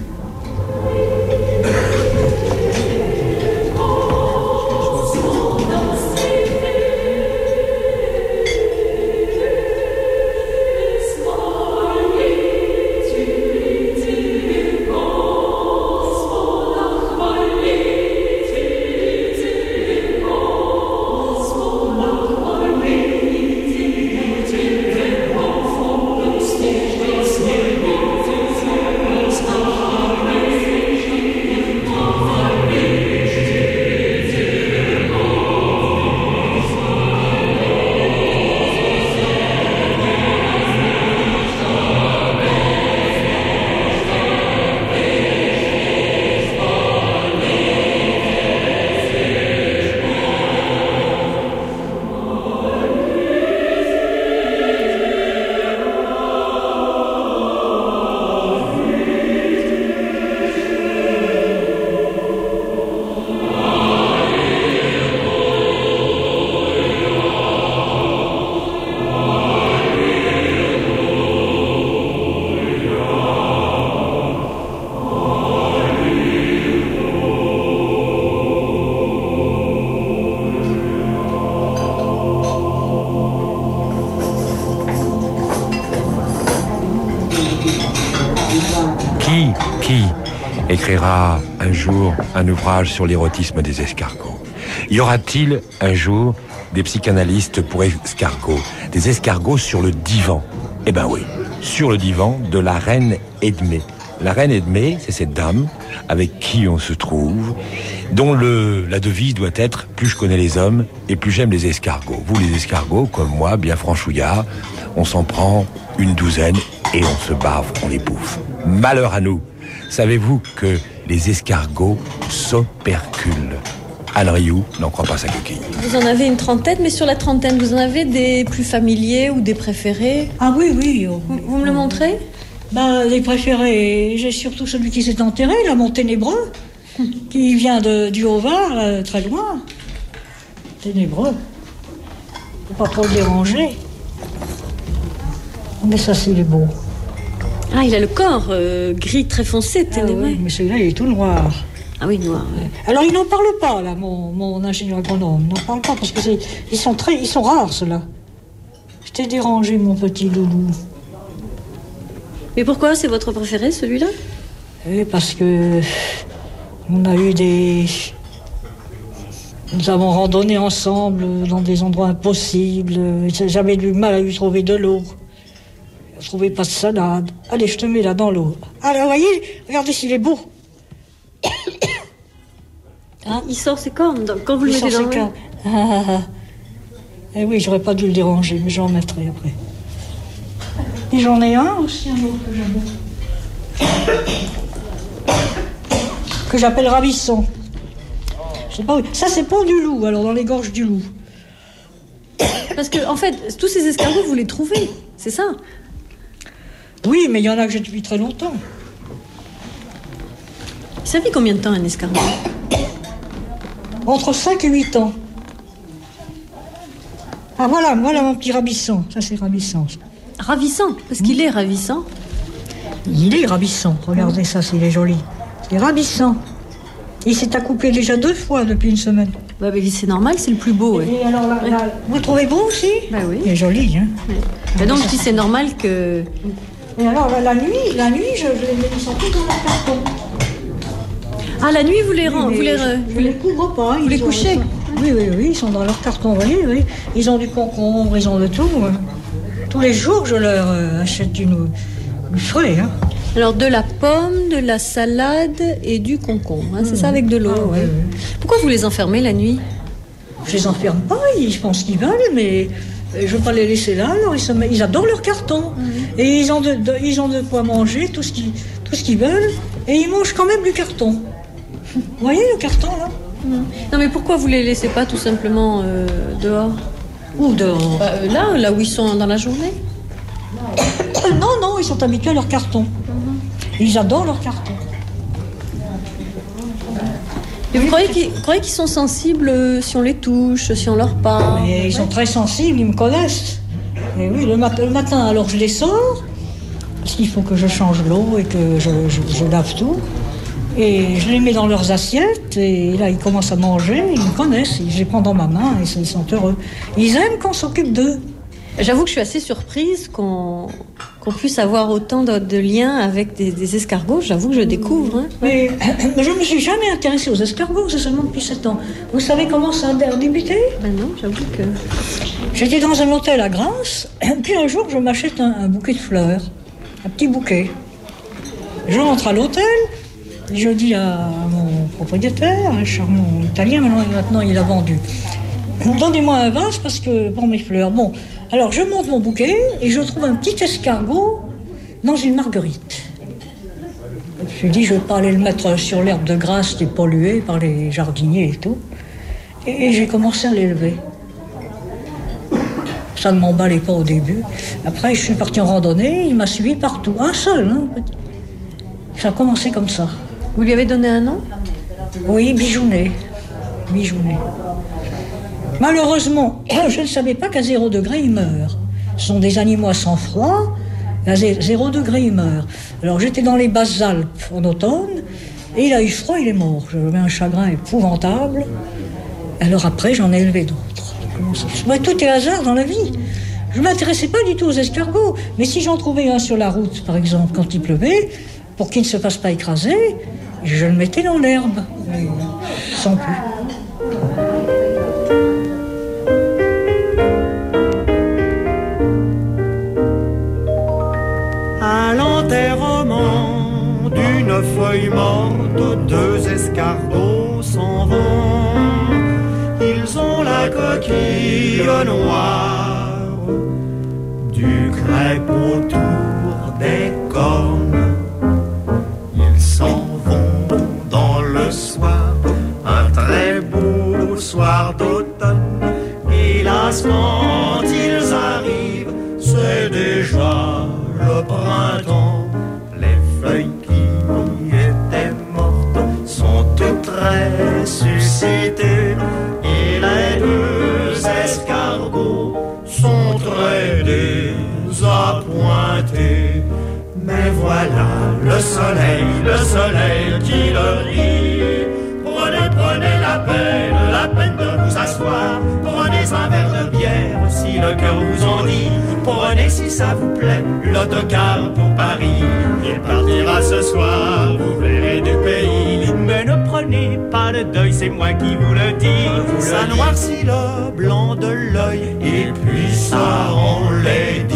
Qui écrira un jour un ouvrage sur l'érotisme des escargots? Y aura-t-il un jour des psychanalystes pour escargots, des escargots sur le divan? Eh ben oui, sur le divan de la reine Edmée, La reine Edmée, c'est cette dame avec qui on se trouve, dont la devise doit être « Plus je connais les hommes et plus j'aime les escargots ». Vous, les escargots, comme moi, bien franchouillard, on s'en prend une douzaine et on se bave, on les bouffe. Malheur à nous. Savez-vous que les escargots s'operculent? Anne Rioux n'en croit pas sa coquille. Vous en avez une trentaine, mais sur la trentaine, vous en avez des plus familiers ou des préférés? Ah oui, oui. Vous me le montrez? Les préférés, j'ai surtout celui qui s'est enterré, là, mon ténébreux, qui vient du Haut-Var, très loin. Ténébreux. Faut pas trop le déranger. Mais ça, c'est beau. Ah, il a le corps gris très foncé, ténébreux. Oui, mais celui-là, il est tout noir. Ah oui, noir. Ouais. Alors, il n'en parle pas, là, mon ingénieur agronome. Il n'en parle pas, parce que ils sont rares, ceux-là. Je t'ai dérangé, mon petit loulou. Mais pourquoi c'est votre préféré, celui-là? Parce que on a eu nous avons randonné ensemble dans des endroits impossibles. J'ai jamais eu mal à lui trouver de l'eau. Je ne trouvais pas de salade. Allez, je te mets là dans l'eau. Alors, vous voyez, regardez s'il est beau. Hein? Il sort ses cornes quand vous le mettez dans l'eau. Eh oui, j'aurais pas dû le déranger, mais j'en mettrai après. Et j'en ai un aussi, un autre que j'aime. Que j'appelle Ravissant. Je sais pas où. Ça, c'est pour du loup, alors dans les gorges du loup. Parce que, en fait, tous ces escargots, vous les trouvez, c'est ça? Oui, mais il y en a que j'ai depuis très longtemps. Ça vit combien de temps, un escargot? Entre 5 et 8 ans. Ah, voilà mon petit Ravissant. Ça, c'est Ravissant. Ravissant? Parce qu'il est ravissant? Il est ravissant. Regardez ça, il est joli. C'est ravissant. Il s'est accouplé déjà 2 fois depuis une semaine. Bah, c'est normal, c'est le plus beau. Et alors, vous le trouvez beau aussi? Bah oui. Il est joli, hein. Oui. Bah donc, si c'est normal que... Et alors, la nuit, je les mets tous dans leur carton. Ah, la nuit, vous les Je les couvre pas. Vous les couchez? Oui, ils sont dans leur carton, vous voyez, oui. Ils ont du concombre, ils ont de tout. Tous les jours, je leur achète du frais, hein. Alors, de la pomme, de la salade et du concombre, hein, c'est ça, avec de l'eau. Ah, ouais. Pourquoi vous les enfermez la nuit? Je les enferme pas, je pense qu'ils veulent, mais je veux pas les laisser là. Alors ils adorent leur carton. Et ils ont de quoi manger, tout ce qu'ils veulent, et ils mangent quand même du carton. Vous voyez le carton, là? Non, mais pourquoi vous les laissez pas tout simplement dehors? Où dehors? Là où ils sont dans la journée. Non, ils sont habitués à leur carton. Ils adorent leur carton. Et vous croyez qu'ils sont sensibles si on les touche, si on leur parle? Mais ils sont très sensibles, ils me connaissent. Et oui, le matin, alors je les sors, parce qu'il faut que je change l'eau et que je lave tout. Et je les mets dans leurs assiettes, et là, ils commencent à manger, ils me connaissent, je les prends dans ma main, et ils sont heureux. Ils aiment qu'on s'occupe d'eux. J'avoue que je suis assez surprise qu'on puisse avoir autant de liens avec des escargots. J'avoue que je découvre. Hein. Mais je ne me suis jamais intéressée aux escargots, c'est seulement depuis 7 ans. Vous savez comment ça a débuté? Ben non, j'avoue que... J'étais dans un hôtel à Grasse, puis un jour, je m'achète un bouquet de fleurs, un petit bouquet. Je rentre à l'hôtel, je dis à mon propriétaire, un charmant italien, maintenant il a vendu. Donnez-moi un vase pour mes fleurs. Bon, alors je monte mon bouquet et je trouve un petit escargot dans une marguerite. Je me suis dit, je ne vais pas aller le mettre sur l'herbe de Grasse qui est polluée par les jardiniers et tout. Et j'ai commencé à l'élever. Ça ne m'emballait pas au début. Après, je suis partie en randonnée, il m'a suivi partout. Un seul, hein. Ça a commencé comme ça. Vous lui avez donné un nom? Oui, Bijounet. Malheureusement, je ne savais pas qu'à 0 degré, ils meurent. Ce sont des animaux à sang froid. À 0 degré, ils meurent. Alors, j'étais dans les Basses-Alpes en automne, et il a eu froid, il est mort. J'avais un chagrin épouvantable. Alors après, j'en ai élevé d'autres. Tout est hasard dans la vie. Je ne m'intéressais pas du tout aux escargots. Mais si j'en trouvais un sur la route, par exemple, quand il pleuvait, pour qu'il ne se fasse pas écraser, je le mettais dans l'herbe, sans plus. À l'enterrement feuilles mortes, 2 escargots s'en vont. Ils ont la coquille noire, du crêpe autour des cornes. Ils s'en vont dans le soir, un très beau soir d'automne. Hélas, quand ils arrivent, c'est déjà le printemps. Les feuilles qui étaient mortes sont toutes ressuscitées, et les 2 escargots sont très désappointés. Mais voilà le soleil qui leur dit: prenez la peine de vous asseoir. Prenez un verre de bière si le cœur vous en dit. Prenez, si ça vous plaît, l'autocar pour Paris. Il partira ce soir, vous verrez du pays. Mais ne prenez pas de deuil, c'est moi qui vous le dis. Ça noircit le blanc de l'œil, et puis ça enlaidit.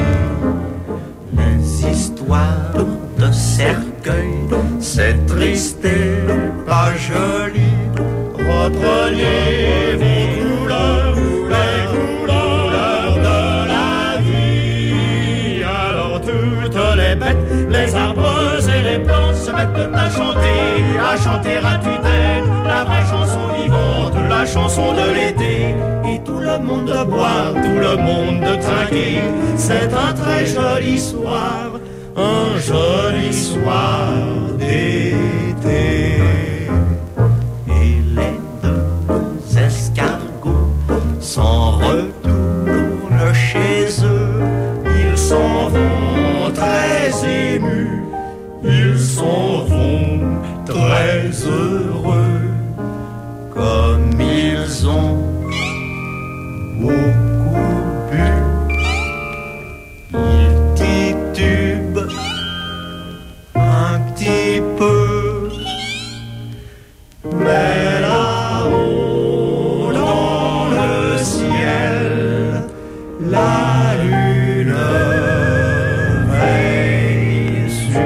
Les histoires de cercueil, c'est triste et pas joli. Reprenez vos couleurs, les couleurs de la vie. Alors toutes les bêtes, les arbres et les plantes se mettent à chanter à tue-tête la vraie chanson vivante, la chanson de l'été. Et tout le monde de boire, tout le monde de trinquer. C'est un très joli soir, un joli soir d'été. Et les 2 escargots s'en retournent chez eux. Ils s'en vont très émus, ils s'en vont très heureux, comme ils ont beaucoup bu. Ils titubent un petit peu, mais là-haut dans le ciel, la lune veille sur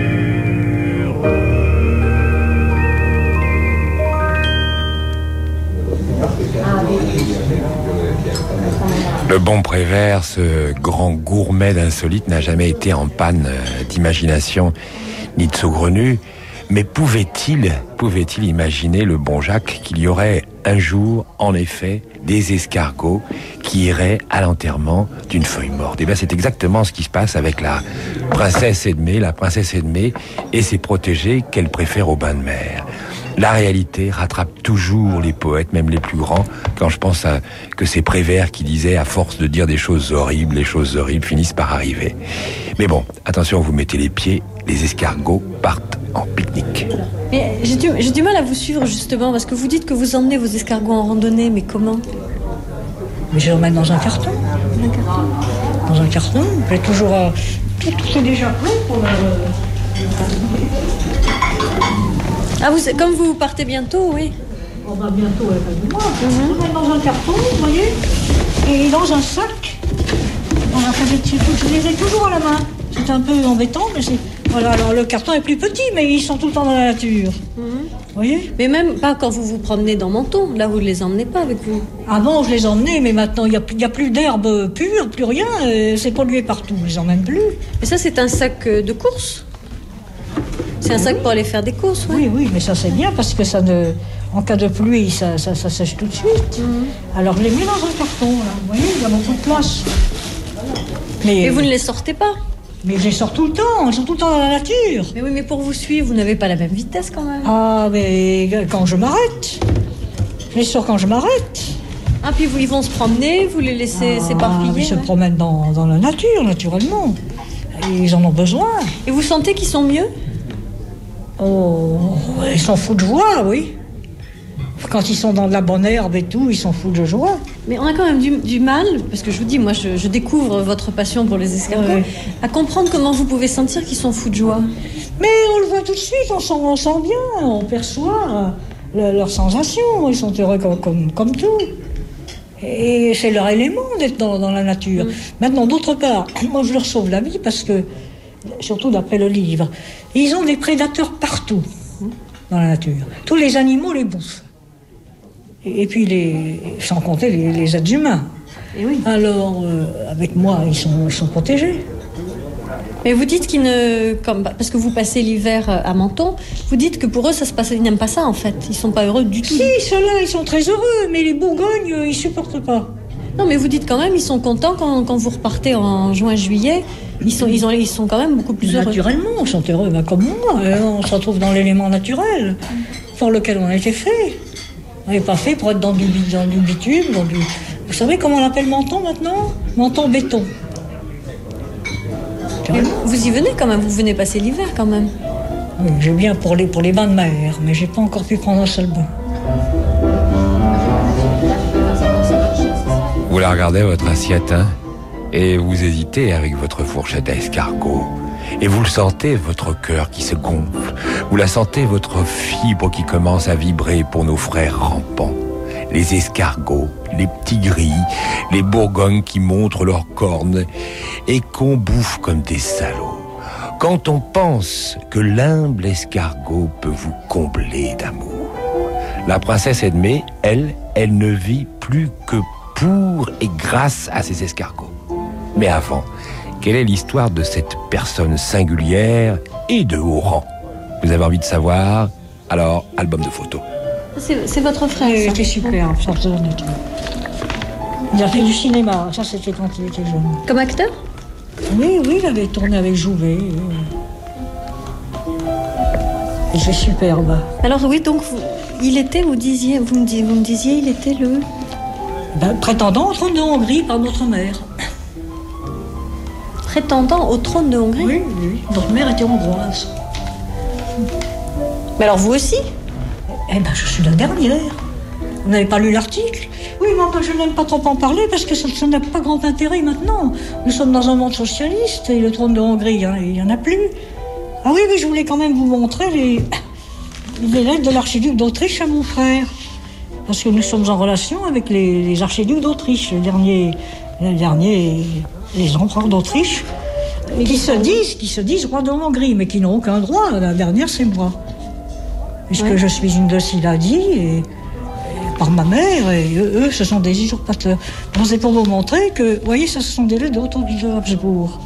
Le bon Prévert, ce grand gourmet d'insolite, n'a jamais été en panne d'imagination ni de saugrenu. Mais pouvait-il imaginer, le bon Jacques, qu'il y aurait un jour, en effet, des escargots qui iraient à l'enterrement d'une feuille morte? Et bien, c'est exactement ce qui se passe avec la princesse Edmée et ses protégés qu'elle préfère au bain de mer. La réalité rattrape toujours les poètes, même les plus grands, quand je pense que c'est Prévert qui disait, à force de dire des choses horribles, les choses horribles finissent par arriver. Mais bon, attention, vous mettez les pieds, les escargots partent en pique-nique. Mais j'ai du mal à vous suivre, justement, parce que vous dites que vous emmenez vos escargots en randonnée, mais comment? Mais je les emmène dans un carton. Dans un carton. J'ai toujours... tout est déjà prêt pour Ah, comme vous partez bientôt, oui. On va bientôt à la fin du mois. Je le mets dans un carton, vous voyez, et dans un sac. Je les ai toujours à la main. C'est un peu embêtant, mais c'est... Voilà, alors le carton est plus petit, mais ils sont tout le temps dans la nature. Vous voyez? Mais même pas quand vous vous promenez dans Menton. Là, vous ne les emmenez pas avec vous. Avant, je les emmenais, mais maintenant, il n'y a plus d'herbe pure, plus rien. C'est pollué partout, je les emmène plus. Mais ça, c'est un sac de course? C'est un sac pour aller faire des courses, oui. Oui, mais ça c'est bien parce que en cas de pluie, ça sèche tout de suite. Alors je les mets dans un carton, là. Vous voyez, il y a beaucoup de place. Mais vous ne les sortez pas? Mais je les sors tout le temps, ils sont tout le temps dans la nature. Mais oui, mais pour vous suivre, vous n'avez pas la même vitesse quand même. Ah, mais quand je m'arrête. Je les sors quand je m'arrête. Ah, puis ils vont se promener, vous les laissez s'éparpiller? Ils se promènent dans la nature, naturellement. Et ils en ont besoin. Et vous sentez qu'ils sont mieux? Oh, ils s'en foutent de joie, oui. Quand ils sont dans de la bonne herbe et tout, ils s'en foutent de joie. Mais on a quand même du mal, parce que je vous dis, moi je découvre votre passion pour les escargots, à comprendre comment vous pouvez sentir qu'ils s'en foutent de joie. Mais on le voit tout de suite, on sent bien, on perçoit leurs sensations, ils sont heureux comme tout. Et c'est leur élément d'être dans la nature. Maintenant, d'autre part, moi je leur sauve la vie parce que surtout d'après le livre. Ils ont des prédateurs partout dans la nature. Tous les animaux les bouffent. Et puis, sans compter les êtres humains. Et oui. Alors, avec moi, ils sont protégés. Mais vous dites parce que vous passez l'hiver à Menton, vous dites que pour eux, ça se passe, ils n'aiment pas ça en fait. Ils sont pas heureux du tout. Si, ceux-là, ils sont très heureux, mais les Bourgognes, ils supportent pas. Non, mais vous dites quand même, ils sont contents quand vous repartez en juin-juillet. Ils sont quand même beaucoup plus heureux. Naturellement, ils sont heureux, comme moi. On se retrouve dans l'élément naturel pour lequel on a été fait. On n'est pas fait pour être dans du bitume, Vous savez comment on appelle Menton maintenant ? Menton béton. Vous y venez quand même, vous venez passer l'hiver quand même. Oui, j'ai bien pour les bains de mer, mais j'ai pas encore pu prendre un seul bain. Vous la regardez, votre assiette, hein, et vous hésitez avec votre fourchette à escargot. Et vous le sentez, votre cœur qui se gonfle. Vous la sentez, votre fibre qui commence à vibrer pour nos frères rampants. Les escargots, les petits gris, les bourgognes qui montrent leurs cornes et qu'on bouffe comme des salauds. Quand on pense que l'humble escargot peut vous combler d'amour. La princesse Edmée, elle ne vit plus que pour et grâce à ces escargots. Mais avant, quelle est l'histoire de cette personne singulière et de haut rang ? Vous avez envie de savoir ? Alors, album de photos. C'est votre frère. Il était super, ça faisait honnête. Il a fait du cinéma, ça c'était quand il était jeune. Comme acteur ? Oui, il avait tourné avec Jouvet. Et c'est superbe. Alors oui, donc vous me disiez, il était le... prétendant au trône de Hongrie par notre mère. Prétendant au trône de Hongrie ? Oui, notre mère était hongroise. Mais alors vous aussi ? Je suis la dernière. Vous n'avez pas lu l'article ? Oui, mais je n'aime pas trop en parler parce que ça n'a pas grand intérêt maintenant. Nous sommes dans un monde socialiste et le trône de Hongrie, il n'y en a plus. Ah oui, je voulais quand même vous montrer les lettres de l'archiduc d'Autriche à mon frère. Parce que nous sommes en relation avec les archiducs d'Autriche, les empereurs d'Autriche, qui se disent rois de Hongrie, mais qui n'ont aucun droit. La dernière, c'est moi. Puisque je suis une de Siladie, par ma mère, et eux, ce sont des usurpateurs. C'est pour vous montrer que, vous voyez, ça, ce sont des lettres d'Otto de Habsbourg.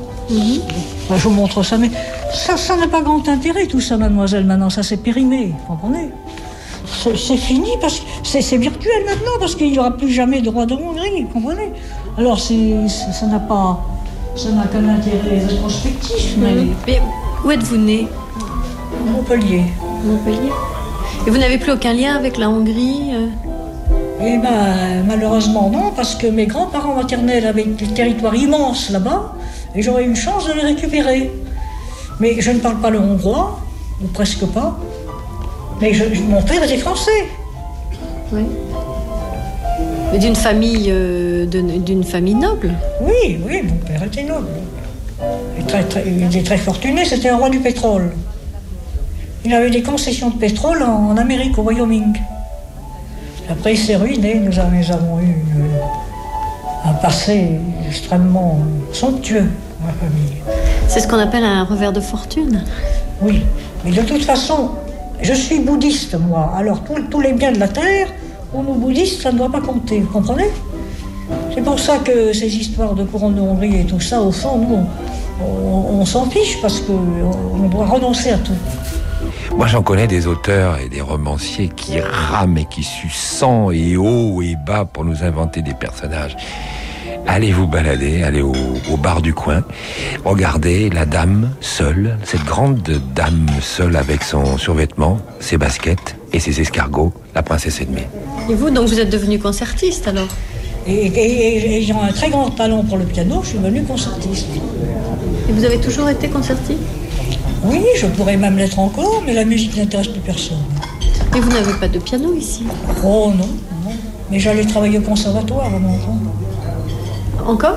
Je vous montre ça, mais ça n'a pas grand intérêt, tout ça, mademoiselle, maintenant, ça s'est périmé, vous comprenez ? C'est fini, parce que c'est virtuel maintenant, parce qu'il n'y aura plus jamais de roi de Hongrie, vous comprenez ? Alors, ça n'a qu'un intérêt rétrospectif, Mais où êtes-vous né ? Montpellier. Et vous n'avez plus aucun lien avec la Hongrie ? Malheureusement non, parce que mes grands-parents maternels avaient des territoires immenses là-bas, et j'aurais eu une chance de les récupérer. Mais je ne parle pas le hongrois, ou presque pas. Mais mon père était français. Oui. Mais d'une famille noble ? Oui, mon père était noble. Il était très fortuné, c'était un roi du pétrole. Il avait des concessions de pétrole en Amérique, au Wyoming. Après, il s'est ruiné. Nous avons eu un passé extrêmement somptueux, ma famille. C'est ce qu'on appelle un revers de fortune. Oui, mais de toute façon, je suis bouddhiste, moi. Alors, tous les biens de la terre, pour nous bouddhistes, ça ne doit pas compter, vous comprenez ? C'est pour ça que ces histoires de couronne de Hongrie et tout ça, au fond, nous, on s'en fiche, parce qu'on doit renoncer à tout. Moi, j'en connais des auteurs et des romanciers qui rament et qui suent sang et haut et bas pour nous inventer des personnages. Allez vous balader, allez au bar du coin, regardez la dame seule, cette grande dame seule avec son survêtement, ses baskets et ses escargots, la princesse Edmée. Et vous, donc vous êtes devenu concertiste alors ? Et ayant un très grand talent pour le piano, je suis devenu concertiste. Et vous avez toujours été concertiste ? Oui, je pourrais même l'être encore, mais la musique n'intéresse plus personne. Et vous n'avez pas de piano ici ? Oh non. Mais j'allais travailler au conservatoire à mon enfant. Encore ?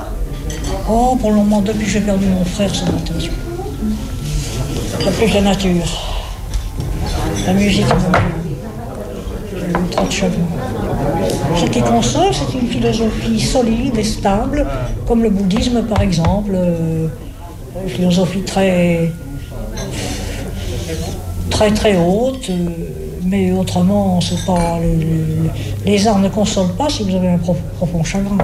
Oh, pour le moment, depuis que j'ai perdu mon frère, ça m'intéresse plus. C'est plus la nature. La musique, j'ai eu trop de chagrin. Ce qui console, c'est une philosophie solide et stable, comme le bouddhisme par exemple. philosophie très haute, mais autrement, c'est pas les arts ne consolent pas si vous avez un profond chagrin.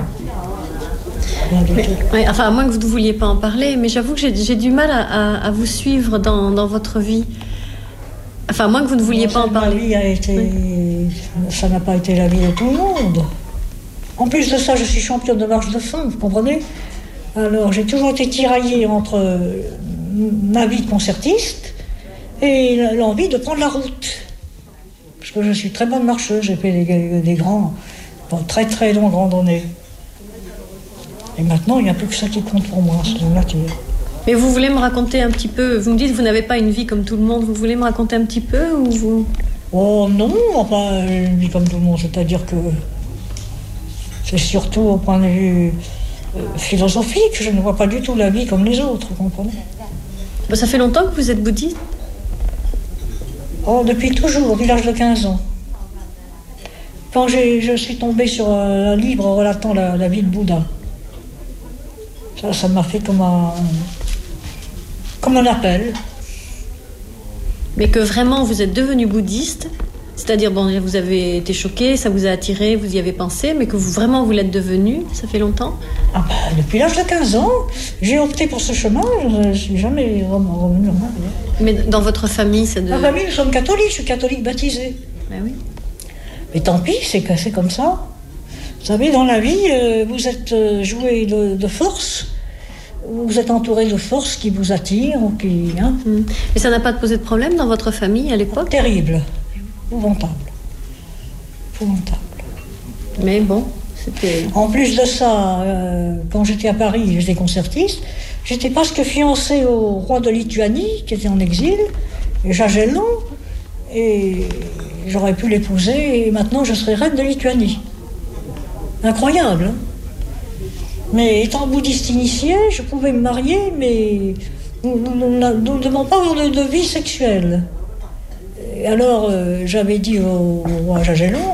Enfin, à moins que vous ne vouliez pas en parler, mais j'avoue que j'ai du mal à vous suivre dans votre vie. Enfin, à moins que vous ne vouliez pas en parler. Ça n'a pas été la vie de tout le monde. En plus de ça, je suis championne de marche de fond, vous comprenez? Alors, j'ai toujours été tiraillée entre ma vie de concertiste et l'envie de prendre la route. Parce que je suis très bonne marcheuse, j'ai fait des grands, très très longues randonnées. Et maintenant, il n'y a plus que ça qui compte pour moi, c'est la nature. Mais vous voulez me raconter un petit peu, vous me dites que vous n'avez pas une vie comme tout le monde, vous voulez me raconter un petit peu ou vous... Oh non, enfin, une vie comme tout le monde, c'est-à-dire que c'est surtout au point de vue philosophique, je ne vois pas du tout la vie comme les autres, vous comprenez? Ça fait longtemps que vous êtes bouddhiste? Oh, depuis toujours, depuis l'âge de 15 ans. Quand je suis tombée sur un livre relatant la vie de Bouddha. Ça m'a fait comme un appel. Mais que vraiment vous êtes devenu bouddhiste, c'est-à-dire, bon, vous avez été choqué, ça vous a attiré, vous y avez pensé, mais que vous l'êtes devenu, ça fait longtemps? Depuis l'âge de 15 ans, j'ai opté pour ce chemin, je ne suis jamais revenu en arrière. Mais dans votre famille, ça Ma famille, nous sommes catholiques, je suis catholique baptisée. Ben oui. Mais tant pis, c'est comme ça. Vous savez, dans la vie, vous êtes joué de force, vous êtes entouré de forces qui vous attirent ou qui... Hein. Mais ça n'a pas posé de problème dans votre famille à l'époque? Terrible. Épouvantable. Mais bon, c'était... En plus de ça, quand j'étais à Paris, j'étais concertiste, j'étais presque fiancée au roi de Lituanie, qui était en exil, Jagellon, et j'aurais pu l'épouser, et maintenant je serais reine de Lituanie. Incroyable, hein? Mais étant bouddhiste initié, je pouvais me marier, mais nous ne devons pas avoir de vie sexuelle. Et alors, j'avais dit au roi Jagellon,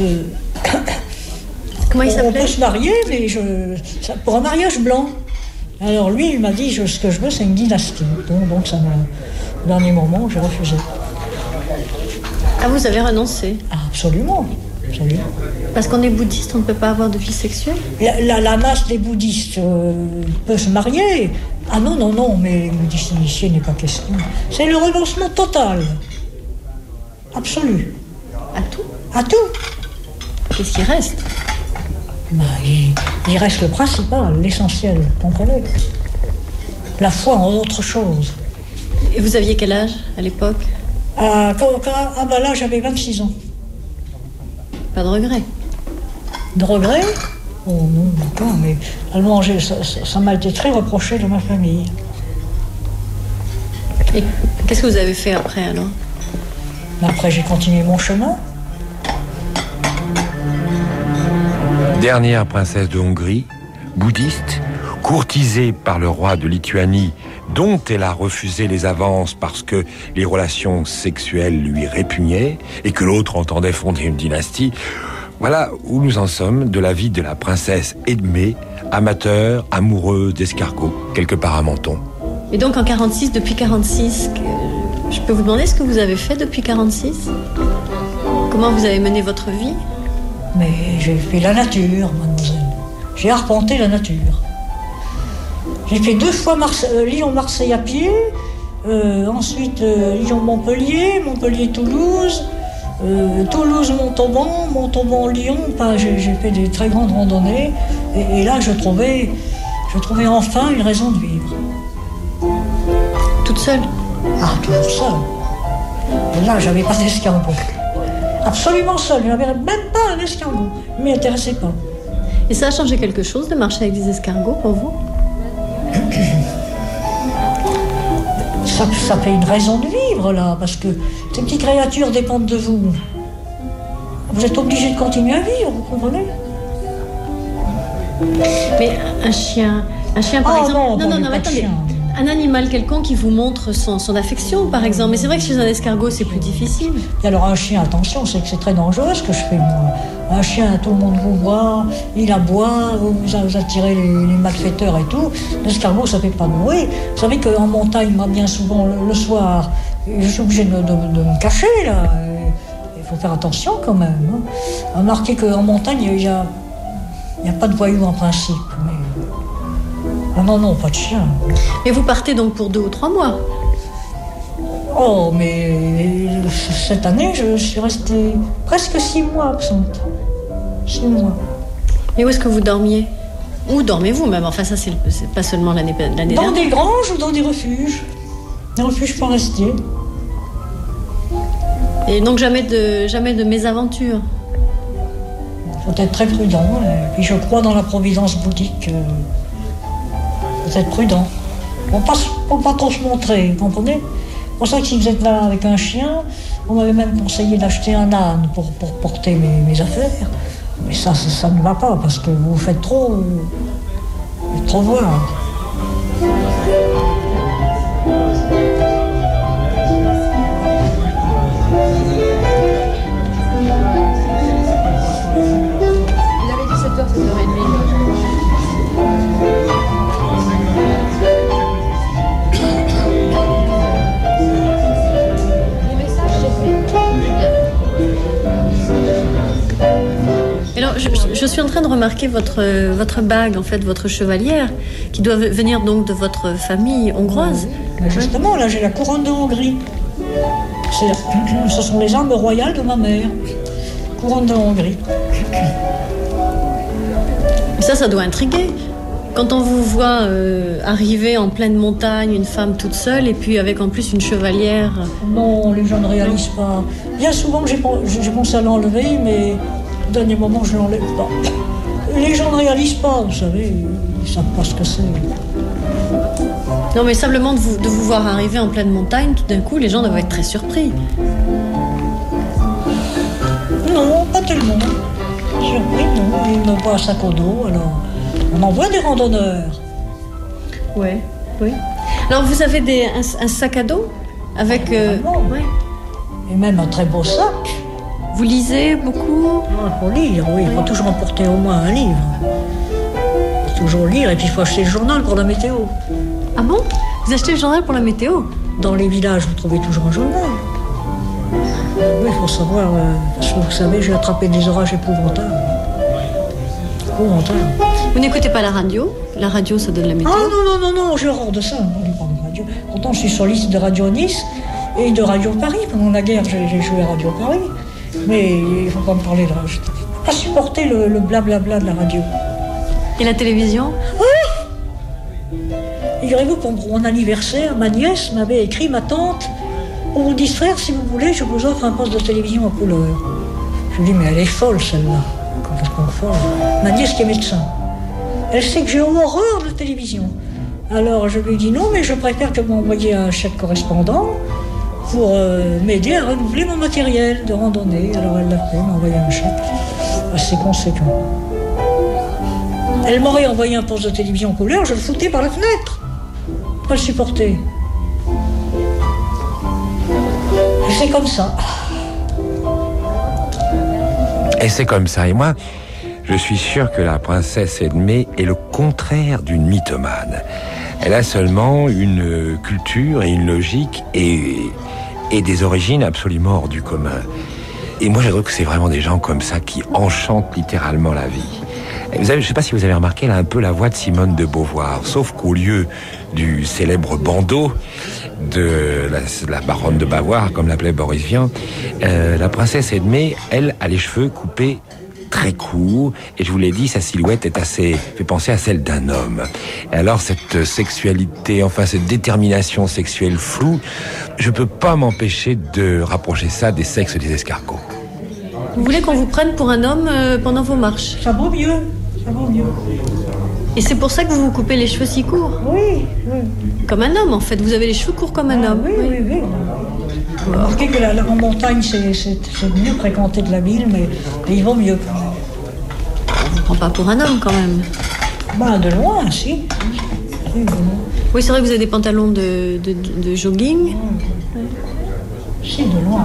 comment il s'appelait? On peut se marier, mais pour un mariage blanc. Alors lui, il m'a dit, ce que je veux, c'est une dynastie. Donc ça m'a... Au dernier moment, j'ai refusé. Ah, vous avez renoncé? Absolument. Parce qu'on est bouddhiste, on ne peut pas avoir de vie sexuelle? La masse des bouddhistes peut se marier. Ah non, mais les bouddhistes initiés n'est pas question. C'est le renoncement total. Absolu. À tout? À tout. Qu'est-ce qui reste? Il reste le principal, l'essentiel, comprenez? La foi en autre chose. Et vous aviez quel âge à l'époque? Là, j'avais 26 ans. Pas de regret? De regret? Oh non, d'accord, mais allemand, ça m'a été très reproché dans ma famille. Et qu'est-ce que vous avez fait après, alors? Après, j'ai continué mon chemin. Dernière princesse de Hongrie, bouddhiste, courtisée par le roi de Lituanie, dont elle a refusé les avances parce que les relations sexuelles lui répugnaient et que l'autre entendait fonder une dynastie. Voilà où nous en sommes de la vie de la princesse Edmée, amateur, amoureuse d'escargots, quelque part à Menton. Et donc en 46, depuis 46, je peux vous demander ce que vous avez fait depuis 46? Comment vous avez mené votre vie? Mais j'ai fait la nature, mademoiselle. J'ai arpenté la nature. J'ai fait 2 fois Lyon-Marseille à pied, ensuite Lyon-Montpellier, Montpellier-Toulouse, Toulouse-Montauban, Montauban-Lyon. Enfin, j'ai fait des très grandes randonnées. Et là, je trouvais enfin une raison de vivre. Toute seule? Ah, toute seule. Et là, j'avais pas d'escargot. Absolument seule. Je n'avais même pas un escargot. Il ne m'y intéressait pas. Et ça a changé quelque chose de marcher avec des escargots pour vous? Ça fait une raison de vivre, là, parce que ces petites créatures dépendent de vous. Vous êtes obligé de continuer à vivre, vous comprenez? Mais un chien par exemple... Non, attendez. Un animal quelconque qui vous montre son affection, par exemple. Mais c'est vrai que chez un escargot, c'est plus difficile. Et alors un chien, attention, c'est que c'est très dangereux ce que je fais moi. Un chien, tout le monde vous voit, il aboie, vous attirez les malfaiteurs et tout. L'escargot, ça fait pas de bruit. Vous savez qu'en montagne, moi, bien souvent, le soir, je suis obligé de me cacher, là. Il faut faire attention quand même. Hein. Remarquez qu'en montagne, il n'y a pas de voyous en principe. Mais... Oh non, pas de chien. Et vous partez donc pour 2 ou 3 mois? Oh, mais cette année, je suis restée presque 6 mois absente. 6 mois. Et où est-ce que vous dormiez? Où dormez-vous même? Enfin, ça, c'est pas seulement l'année dernière. Dans des granges ou dans des refuges. Des refuges forestiers. Et donc jamais de mésaventures? Il faut être très prudent. Et puis je crois dans la providence bouddhique. Il faut être prudent. Faut pas trop se montrer, vous comprenez? C'est pour ça que si vous êtes là avec un chien, on m'avait même conseillé d'acheter un âne pour porter mes affaires. Mais ça ne va pas parce que vous faites trop voir. Il avait 17h, 7h30. Alors, je suis en train de remarquer votre bague, en fait, votre chevalière, qui doit venir donc de votre famille hongroise. Mais justement, là, j'ai la couronne de Hongrie. Ce sont les armes royales de ma mère. Couronne de Hongrie. Ça doit intriguer. Quand on vous voit arriver en pleine montagne, une femme toute seule, et puis avec en plus une chevalière... Non, les gens ne réalisent pas. Bien souvent, j'ai pensé à l'enlever, mais au dernier moment, je ne l'enlève pas. Les gens ne réalisent pas, vous savez, ils ne savent pas ce que c'est. Non, mais simplement de vous voir arriver en pleine montagne, tout d'un coup, les gens doivent être très surpris. Non, pas tellement. Surpris, non. Ils me voient à sac au dos, alors... On envoie des randonneurs. Oui. Alors, vous avez un sac à dos avec... Ouais. Et même un très beau sac. Vous lisez beaucoup? Il faut lire, oui. Il faut toujours emporter au moins un livre. Il faut toujours lire, et puis il faut acheter le journal pour la météo. Ah bon? Vous achetez le journal pour la météo? Dans les villages, vous trouvez toujours un journal. Oui, il faut savoir... parce que vous savez, j'ai attrapé des orages épouvantables. Vous n'écoutez pas la radio? La radio, ça donne la météo? Ah non, j'ai horreur de ça. On ne parle de radio. Pourtant, je suis sur liste de Radio Nice et de Radio Paris. Pendant la guerre, j'ai joué à Radio Paris. Mais il ne faut pas me parler de radio. Je ne peux pas supporter le blablabla de la radio. Et la télévision? Figurez-vous, pour mon anniversaire, ma nièce m'avait écrit, ma tante, pour vous distraire, si vous voulez, je vous offre un poste de télévision en couleur. Je lui dis, mais elle est folle, celle-là. Complètement folle. Ma nièce qui est médecin. Elle sait que j'ai horreur de télévision. Alors je lui dis non, mais je préfère que vous m'envoyiez un chèque correspondant pour m'aider à renouveler mon matériel de randonnée. Alors elle l'a fait, m'a envoyé un chèque assez conséquent. Elle m'aurait envoyé un poste de télévision en couleur, je le foutais par la fenêtre. Pas le supporter. Et c'est comme ça. Et c'est comme ça. Et moi, je suis sûr que la princesse Edmée est le contraire d'une mythomane. Elle a seulement une culture et une logique et des origines absolument hors du commun. Et moi, je trouve que c'est vraiment des gens comme ça qui enchantent littéralement la vie. Vous avez, je ne sais pas si vous avez remarqué, elle a un peu la voix de Simone de Beauvoir, sauf qu'au lieu du célèbre bandeau de la baronne de Bavoir, comme l'appelait Boris Vian, la princesse Edmée, elle, a les cheveux coupés très courts, et je vous l'ai dit, sa silhouette fait penser à celle d'un homme. Et alors cette sexualité, enfin cette détermination sexuelle floue, je peux pas m'empêcher de rapprocher ça des sexes des escargots. Vous voulez qu'on vous prenne pour un homme pendant vos marches? Ça vaut mieux, ça vaut mieux. Et c'est pour ça que vous vous coupez les cheveux si courts? Oui. Comme un homme, en fait. Vous avez les cheveux courts comme un homme. Oui. Remarquez que la montagne, c'est mieux fréquenté de la ville, mais il vaut mieux. On ne vous prend pas pour un homme, quand même. De loin, si. Oui, c'est vrai que vous avez des pantalons de jogging. C'est de loin.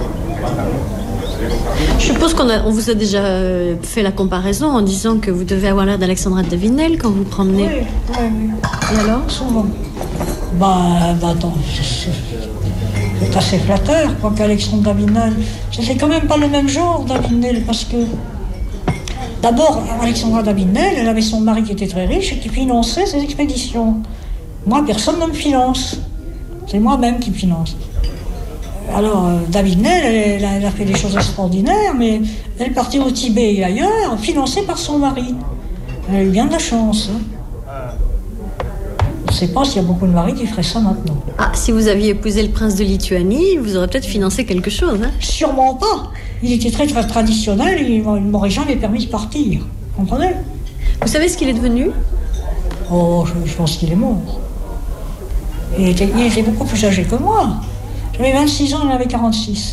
Je suppose qu'on vous a déjà fait la comparaison en disant que vous devez avoir l'air d'Alexandra Davinel quand vous promenez. Oui. Et alors? Souvent. Attends, c'est assez flatteur, quoi, qu'Alexandre Davinel. C'était quand même pas le même genre, Davinel, parce que... D'abord, Alexandra Davinel, elle avait son mari qui était très riche et qui finançait ses expéditions. Moi, personne ne me finance. C'est moi-même qui me finance. Alors, Davinel, elle a fait des choses extraordinaires, mais elle partait au Tibet et ailleurs, financée par son mari. Elle a eu bien de la chance. Je ne sais pas s'il y a beaucoup de maris qui feraient ça maintenant. Ah, si vous aviez épousé le prince de Lituanie, vous aurez peut-être financé quelque chose, hein? Sûrement pas. Il était très, très traditionnel, il ne m'aurait jamais permis de partir. Vous comprenez? Vous savez ce qu'il est devenu? Oh, je pense qu'il est mort. Il était beaucoup plus âgé que moi. J'avais 26 ans, il en avait 46.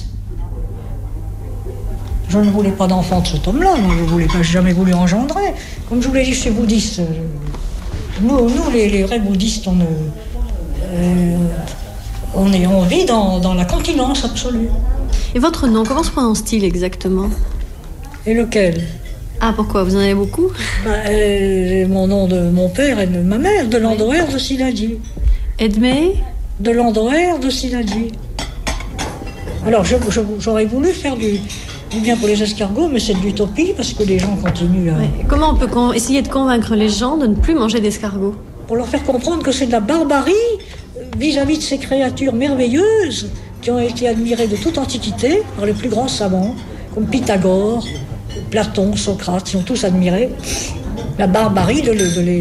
Je ne voulais pas d'enfant de cet homme-là, moi je ne voulais pas, jamais voulu engendrer. Comme je vous l'ai dit, je suis bouddhiste. Nous les vrais bouddhistes, on vit dans la continence absolue. Et votre nom, comment se prononce-t-il exactement? Et lequel? Ah, pourquoi? Vous en avez beaucoup? Mon nom de mon père et de ma mère, de Landoer de Siladi. Edmé? De Landoer de Siladi. Alors, j'aurais voulu faire du bien pour les escargots, mais c'est de l'utopie, parce que les gens continuent à... Ouais. Comment on peut essayer de convaincre les gens de ne plus manger d'escargots? Pour leur faire comprendre que c'est de la barbarie vis-à-vis de ces créatures merveilleuses qui ont été admirées de toute antiquité par les plus grands savants, comme Pythagore, Platon, Socrate, ils ont tous admiré la barbarie de les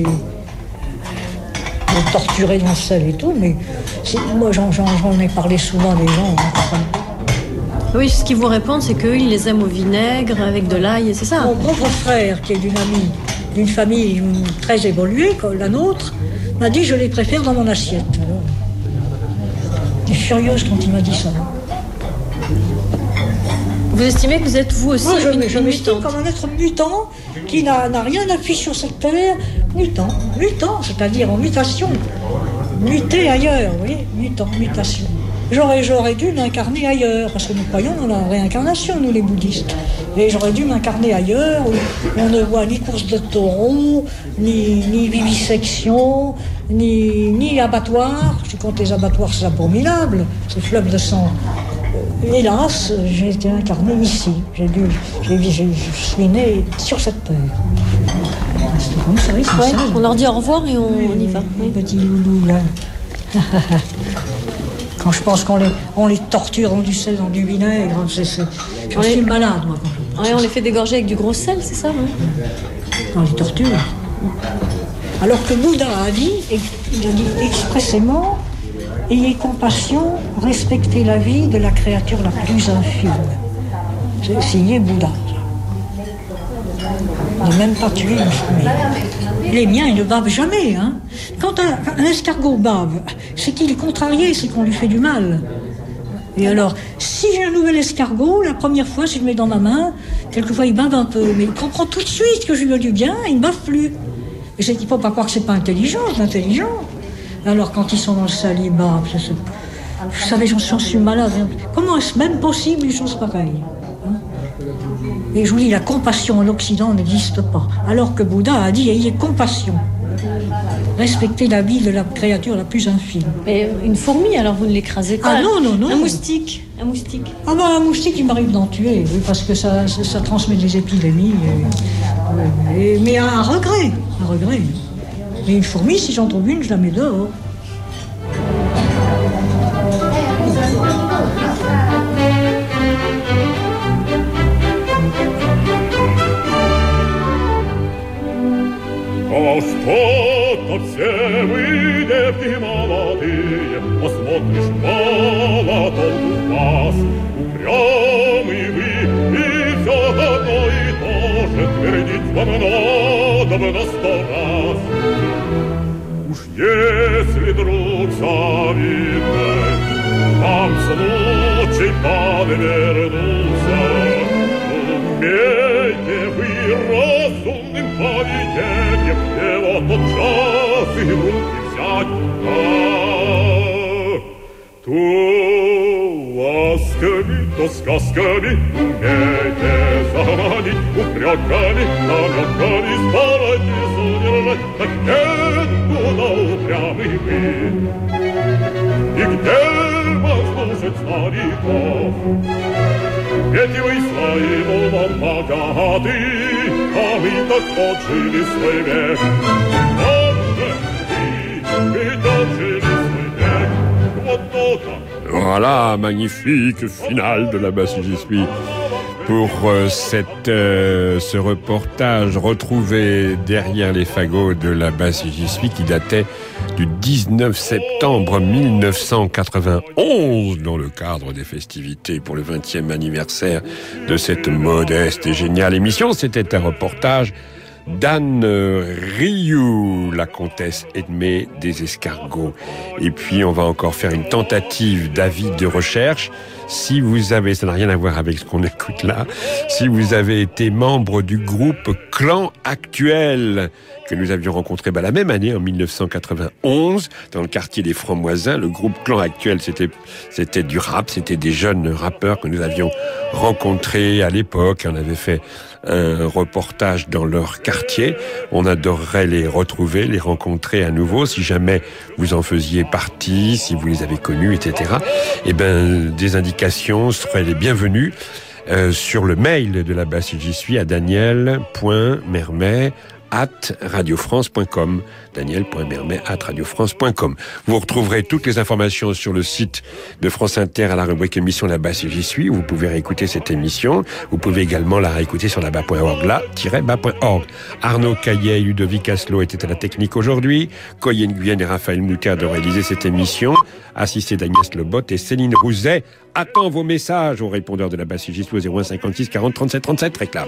torturer dans le sel et tout, mais moi j'en ai parlé souvent à des gens. Oui, ce qu'ils vous répondent, c'est qu'ils les aiment au vinaigre, avec de l'ail, c'est ça? Mon pauvre frère, qui est d'une famille très évoluée, comme la nôtre, m'a dit « je les préfère dans mon assiette ». J'étais furieuse quand il m'a dit ça. Vous estimez que vous êtes vous aussi une m'estime comme un être mutant qui n'a rien à faire sur cette terre. Mutant, c'est-à-dire en mutation. Muter ailleurs, oui, mutation. J'aurais dû m'incarner ailleurs, parce que nous croyons dans la réincarnation, nous les bouddhistes. Et j'aurais dû m'incarner ailleurs, où on ne voit ni course de taureaux, ni vivisection, ni abattoir. Je compte les abattoirs, c'est abominable, ces fleuves de sang. Hélas, j'ai été incarné ici. Je suis né sur cette terre. C'est comme ça, c'est ça. On leur dit au revoir et on y va. Oui. Petit loulou, là. Quand je pense qu'on les torture dans du sel, dans du vinaigre, je suis malade, moi. Ouais, on les fait dégorger avec du gros sel, c'est ça, oui? On les torture. Alors que Bouddha a dit expressément, ayez compassion, respectez la vie de la créature la plus infime. C'est signé Bouddha. Ne même pas tuer une fourmi. Les miens, ils ne bavent jamais. Hein. Quand un escargot bave, c'est qu'il est contrarié, c'est qu'on lui fait du mal. Et alors, si j'ai un nouvel escargot, la première fois, si je le mets dans ma main, quelquefois il bave un peu, mais il comprend tout de suite que je lui veux du bien, il ne bave plus. Et c'est qu'il ne faut pas croire que c'est pas intelligent, c'est intelligent. Alors quand ils sont dans le sale, ils bavent. Vous savez, j'en suis malade. Comment est-ce même possible une chose pareille? Et je vous dis, la compassion en Occident n'existe pas. Alors que Bouddha a dit, ayez compassion. Respectez la vie de la créature la plus infime. Mais une fourmi, alors vous ne l'écrasez pas? Ah non. Un moustique. Ah ben un moustique, il m'arrive d'en tuer, oui, parce que ça transmet des épidémies. Mais un regret. Mais une fourmi, si j'en trouve une, je la mets dehors. А что-то все выйдет молодые, посмотришь, молодой вас, упрямый вы, и все одно и то же твердить вам надо бы на 100 раз. Уж если, друг завидный, вам случай подвернулся, умейте вы разумным поведением его тот час и в руки Tu łaskawi, toskaskawi, umiejcie zachowani, upriokani, nawiokani, spalajcie sobie, tak nie uda upriamy my. I gdzie masz dłużec na nikow? Wiedziły swojemu wam pagaty, a my tak odżyli swój wiek. Dobrze, i dożyli swój wiek, Voilà, magnifique finale de la basse j'y suis pour ce reportage retrouvé derrière les fagots de la basse j'y suis qui datait du 19 septembre 1991 dans le cadre des festivités pour le 20e anniversaire de cette modeste et géniale émission. C'était un reportage d'Anne Rioux, la comtesse Edmée des Escargots. Et puis, on va encore faire une tentative d'avis de recherche. Si vous avez, ça n'a rien à voir avec ce qu'on écoute là, si vous avez été membre du groupe Clan Actuel, que nous avions rencontré la même année, en 1991, dans le quartier des Francs-Moisins. Le groupe Clan Actuel, c'était du rap, c'était des jeunes rappeurs que nous avions rencontrés à l'époque. On avait fait un reportage dans leur quartier. On adorerait les retrouver, les rencontrer à nouveau, si jamais vous en faisiez partie, si vous les avez connus, etc. Eh ben, des indications seraient les bienvenues sur le mail de la basse j'y suis à daniel.mermet@radiofrance.com. daniel.mermet@radiofrance.com. Vous retrouverez toutes les informations sur le site de France Inter à la rubrique émission La Basse j'y suis, où vous pouvez réécouter cette émission. Vous pouvez également la réécouter sur là-bas.org, là-bas.org. Arnaud Caillet et Ludovic Asselot étaient à la technique aujourd'hui. Coyen Guyenne et Raphaël Moutarde ont réalisé cette émission. Assisté d'Agnès Lebot et Céline Rouzet. Attends vos messages au répondeur de la Basse j'y suis au 01 56 40 37 37. Réclame.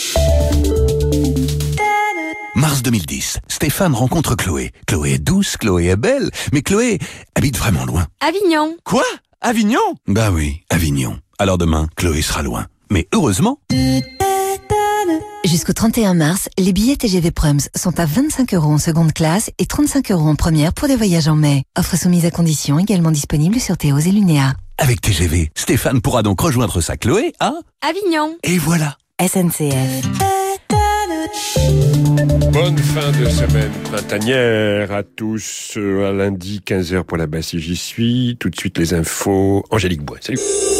Mars 2010, Stéphane rencontre Chloé. Chloé est douce, Chloé est belle, mais Chloé habite vraiment loin. Avignon. Quoi? Avignon? Bah oui, Avignon. Alors demain, Chloé sera loin. Mais heureusement... Jusqu'au 31 mars, les billets TGV Prums sont à 25 € en seconde classe et 35 € en première pour des voyages en mai. Offre soumise à conditions, également disponible sur Théos et Lunéa. Avec TGV, Stéphane pourra donc rejoindre sa Chloé à... Avignon. Et voilà. SNCF. Bonne fin de semaine printanière à tous. À lundi 15h pour la basse j'y suis. Tout de suite les infos. Angélique Bois. Salut.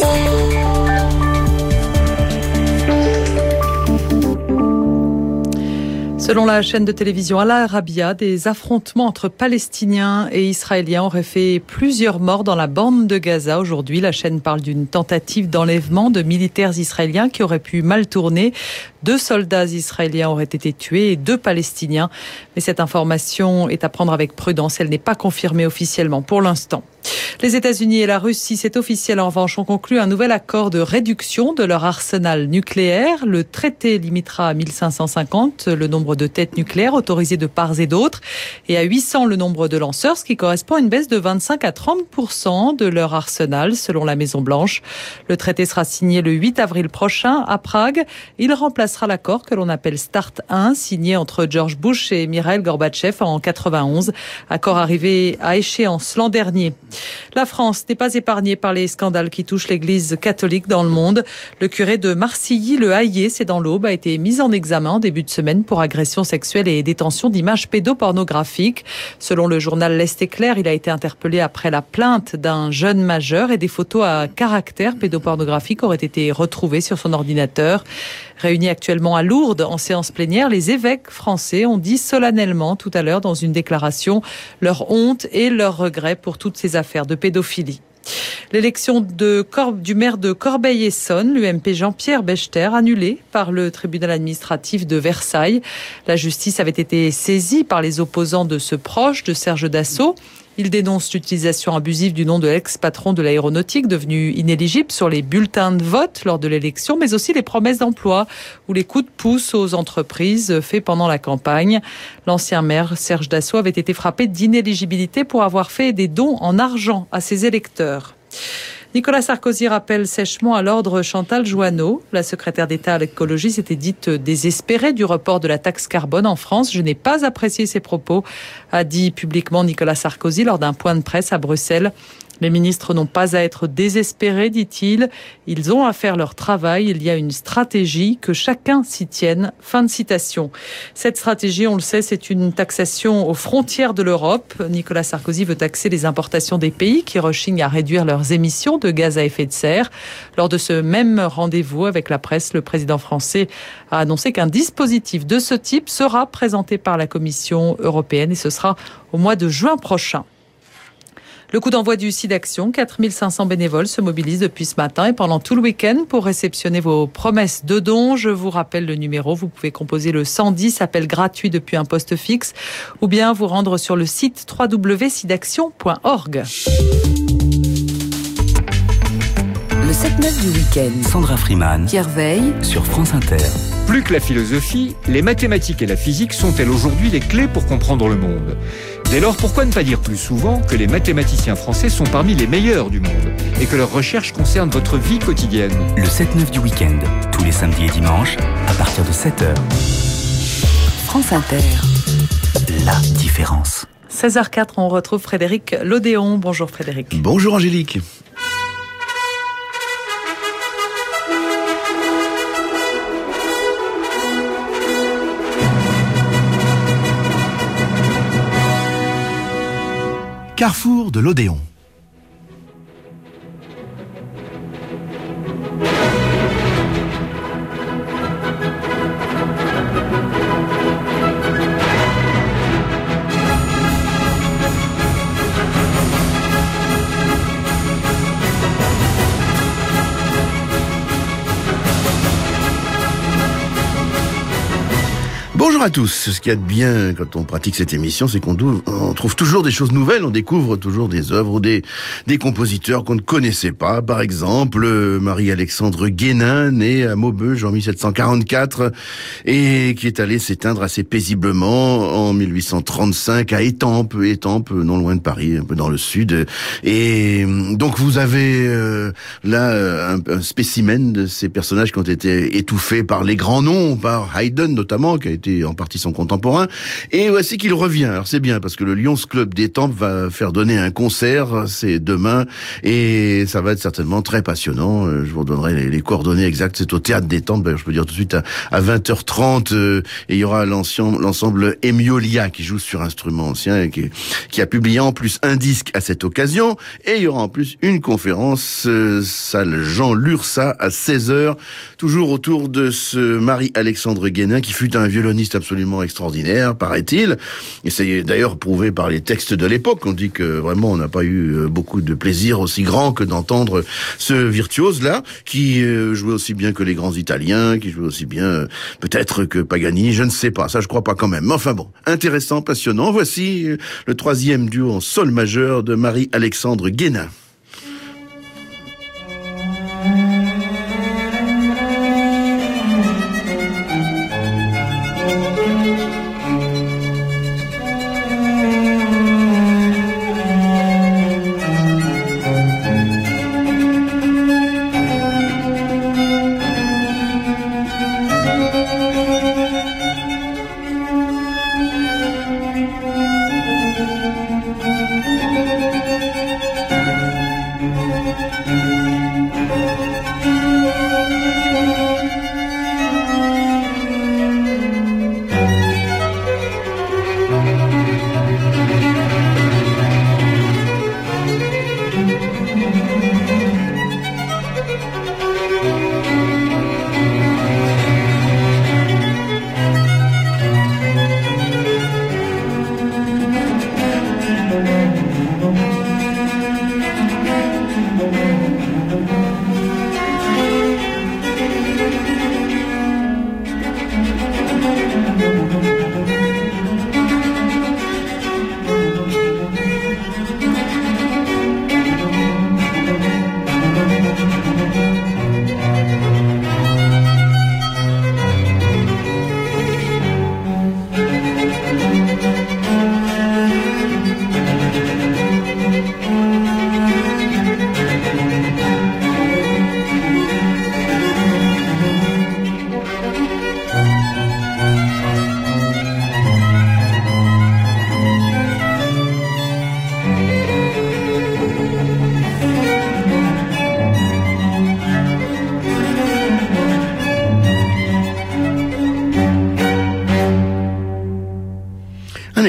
Selon la chaîne de télévision Al Arabiya, des affrontements entre Palestiniens et Israéliens auraient fait plusieurs morts dans la bande de Gaza. Aujourd'hui, la chaîne parle d'une tentative d'enlèvement de militaires israéliens qui aurait pu mal tourner. 2 soldats israéliens auraient été tués et 2 Palestiniens. Mais cette information est à prendre avec prudence. Elle n'est pas confirmée officiellement pour l'instant. Les États-Unis et la Russie, c'est officiel en revanche, ont conclu un nouvel accord de réduction de leur arsenal nucléaire. Le traité limitera à 1550 le nombre de têtes nucléaires autorisées de part et d'autre et à 800 le nombre de lanceurs, ce qui correspond à une baisse de 25 à 30% de leur arsenal, selon la Maison-Blanche. Le traité sera signé le 8 avril prochain à Prague. Il remplacera l'accord que l'on appelle START 1, signé entre George Bush et Mikhaïl Gorbatchev en 91. Accord arrivé à échéance l'an dernier. La France n'est pas épargnée par les scandales qui touchent l'église catholique dans le monde. Le curé de Marcilly-le-Hayer, c'est dans l'Aube, a été mis en examen en début de semaine pour agression sexuelle et détention d'images pédopornographiques. Selon le journal L'Est éclair, il a été interpellé après la plainte d'un jeune majeur et des photos à caractère pédopornographique auraient été retrouvées sur son ordinateur. Réunis actuellement à Lourdes en séance plénière, les évêques français ont dit solennellement tout à l'heure dans une déclaration leur honte et leur regret pour toutes ces affaires de pédophilie. L'élection du maire de Corbeil-Essonnes, l'UMP Jean-Pierre Bechter, annulée par le tribunal administratif de Versailles. La justice avait été saisie par les opposants de ce proche de Serge Dassault. Il dénonce l'utilisation abusive du nom de l'ex-patron de l'aéronautique, devenu inéligible sur les bulletins de vote lors de l'élection, mais aussi les promesses d'emploi ou les coups de pouce aux entreprises faits pendant la campagne. L'ancien maire Serge Dassault avait été frappé d'inéligibilité pour avoir fait des dons en argent à ses électeurs. Nicolas Sarkozy rappelle sèchement à l'ordre Chantal Jouanneau. La secrétaire d'État à l'écologie s'était dite désespérée du report de la taxe carbone en France. Je n'ai pas apprécié ces propos, a dit publiquement Nicolas Sarkozy lors d'un point de presse à Bruxelles. Les ministres n'ont pas à être désespérés, dit-il. Ils ont à faire leur travail. Il y a une stratégie, que chacun s'y tienne. Fin de citation. Cette stratégie, on le sait, c'est une taxation aux frontières de l'Europe. Nicolas Sarkozy veut taxer les importations des pays qui rechignent à réduire leurs émissions de gaz à effet de serre. Lors de ce même rendez-vous avec la presse, le président français a annoncé qu'un dispositif de ce type sera présenté par la Commission européenne et ce sera au mois de juin prochain. Le coup d'envoi du SIDAction, 4500 bénévoles se mobilisent depuis ce matin et pendant tout le week-end pour réceptionner vos promesses de dons. Je vous rappelle le numéro, vous pouvez composer le 110, appel gratuit depuis un poste fixe, ou bien vous rendre sur le site www.sidaction.org. Le 7-9 du week-end. Sandra Freeman, Pierre Veille sur France Inter. Plus que la philosophie, les mathématiques et la physique sont-elles aujourd'hui les clés pour comprendre le monde ? Dès lors, pourquoi ne pas dire plus souvent que les mathématiciens français sont parmi les meilleurs du monde et que leurs recherches concernent votre vie quotidienne ? Le 7-9 du week-end, tous les samedis et dimanches, à partir de 7h. France Inter, la différence. 16h04, on retrouve Frédéric Lodéon. Bonjour Frédéric. Bonjour Angélique. Carrefour de l'Odéon. Bonjour à tous. Ce qu'il y a de bien quand on pratique cette émission, c'est qu'on trouve toujours des choses nouvelles, on découvre toujours des œuvres ou des compositeurs qu'on ne connaissait pas. Par exemple, Marie-Alexandre Guénin, née à Maubeuge en 1744 et qui est allée s'éteindre assez paisiblement en 1835 à Étampes, non loin de Paris, un peu dans le sud. Et donc vous avez là un spécimen de ces personnages qui ont été étouffés par les grands noms, par Haydn notamment, qui a été en partie son contemporain, et voici qu'il revient. Alors c'est bien, parce que le Lions Club d'Étampes va faire donner un concert, c'est demain, et ça va être certainement très passionnant. Je vous donnerai les coordonnées exactes, c'est au Théâtre d'Étampes, d'ailleurs je peux dire tout de suite à 20h30, et il y aura l'ensemble Emiolia qui joue sur instrument ancien, et qui a publié en plus un disque à cette occasion, et il y aura en plus une conférence, salle Jean Lursa à 16h, toujours autour de ce Marie-Alexandre Guénin, qui fut un violoniste absolument extraordinaire, paraît-il. Et c'est d'ailleurs prouvé par les textes de l'époque. On dit que vraiment on n'a pas eu beaucoup de plaisir aussi grand que d'entendre ce virtuose-là, qui jouait aussi bien que les grands Italiens, qui jouait aussi bien peut-être que Paganini, je ne sais pas, ça je crois pas quand même. Mais enfin bon, intéressant, passionnant. Voici le troisième duo en sol majeur de Marie-Alexandre Guénin.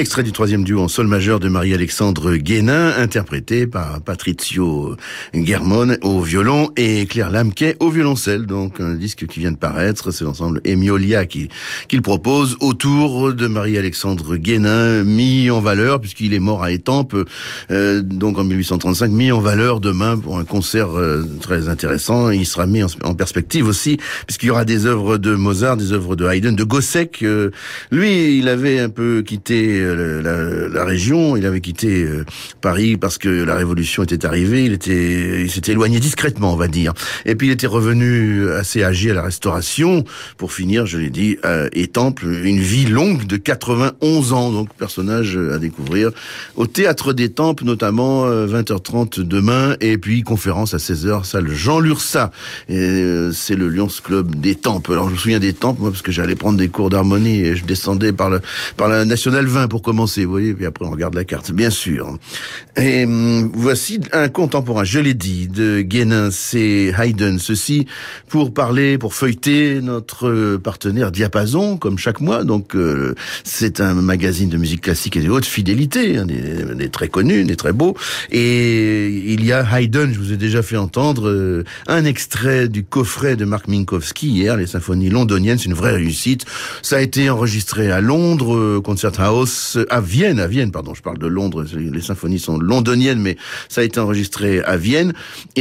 extrait du 3e duo en sol majeur de Marie-Alexandre Guénin, interprété par Patrizio Germone au violon et Claire Lamquet au violoncelle. Donc un disque qui vient de paraître, c'est l'ensemble Emiolia qu'il propose autour de Marie-Alexandre Guénin, mis en valeur puisqu'il est mort à Étampes, donc en 1835, mis en valeur demain pour un concert très intéressant. Il sera mis en perspective aussi puisqu'il y aura des œuvres de Mozart, des œuvres de Haydn, de Gossec. Lui, il avait un peu quitté la région, il avait quitté Paris parce que la Révolution était arrivée, il s'était éloigné discrètement, on va dire. Et puis il était revenu assez âgé à la Restauration pour finir, je l'ai dit, à Étampes, une vie longue de 91 ans. Donc personnage à découvrir au Théâtre d'Étampes, notamment 20h30 demain, et puis conférence à 16h, salle Jean Lursa. Et c'est le Lions Club d'Étampes. Alors je me souviens d'Étampes, moi, parce que j'allais prendre des cours d'harmonie et je descendais par la Nationale 20 pour commencer, vous voyez, puis après on regarde la carte, bien sûr. Et voici un contemporain, je l'ai dit, de Guénin, c'est Haydn. Ceci pour feuilleter notre partenaire Diapason, comme chaque mois. Donc c'est un magazine de musique classique et de haute fidélité, des très connus, des très beaux. Et il y a Haydn, je vous ai déjà fait entendre un extrait du coffret de Mark Minkowski hier, les symphonies londoniennes, c'est une vraie réussite. Ça a été enregistré à Londres, Concert House, à Vienne, pardon, je parle de Londres, les symphonies sont londoniennes, mais ça a été enregistré à Vienne.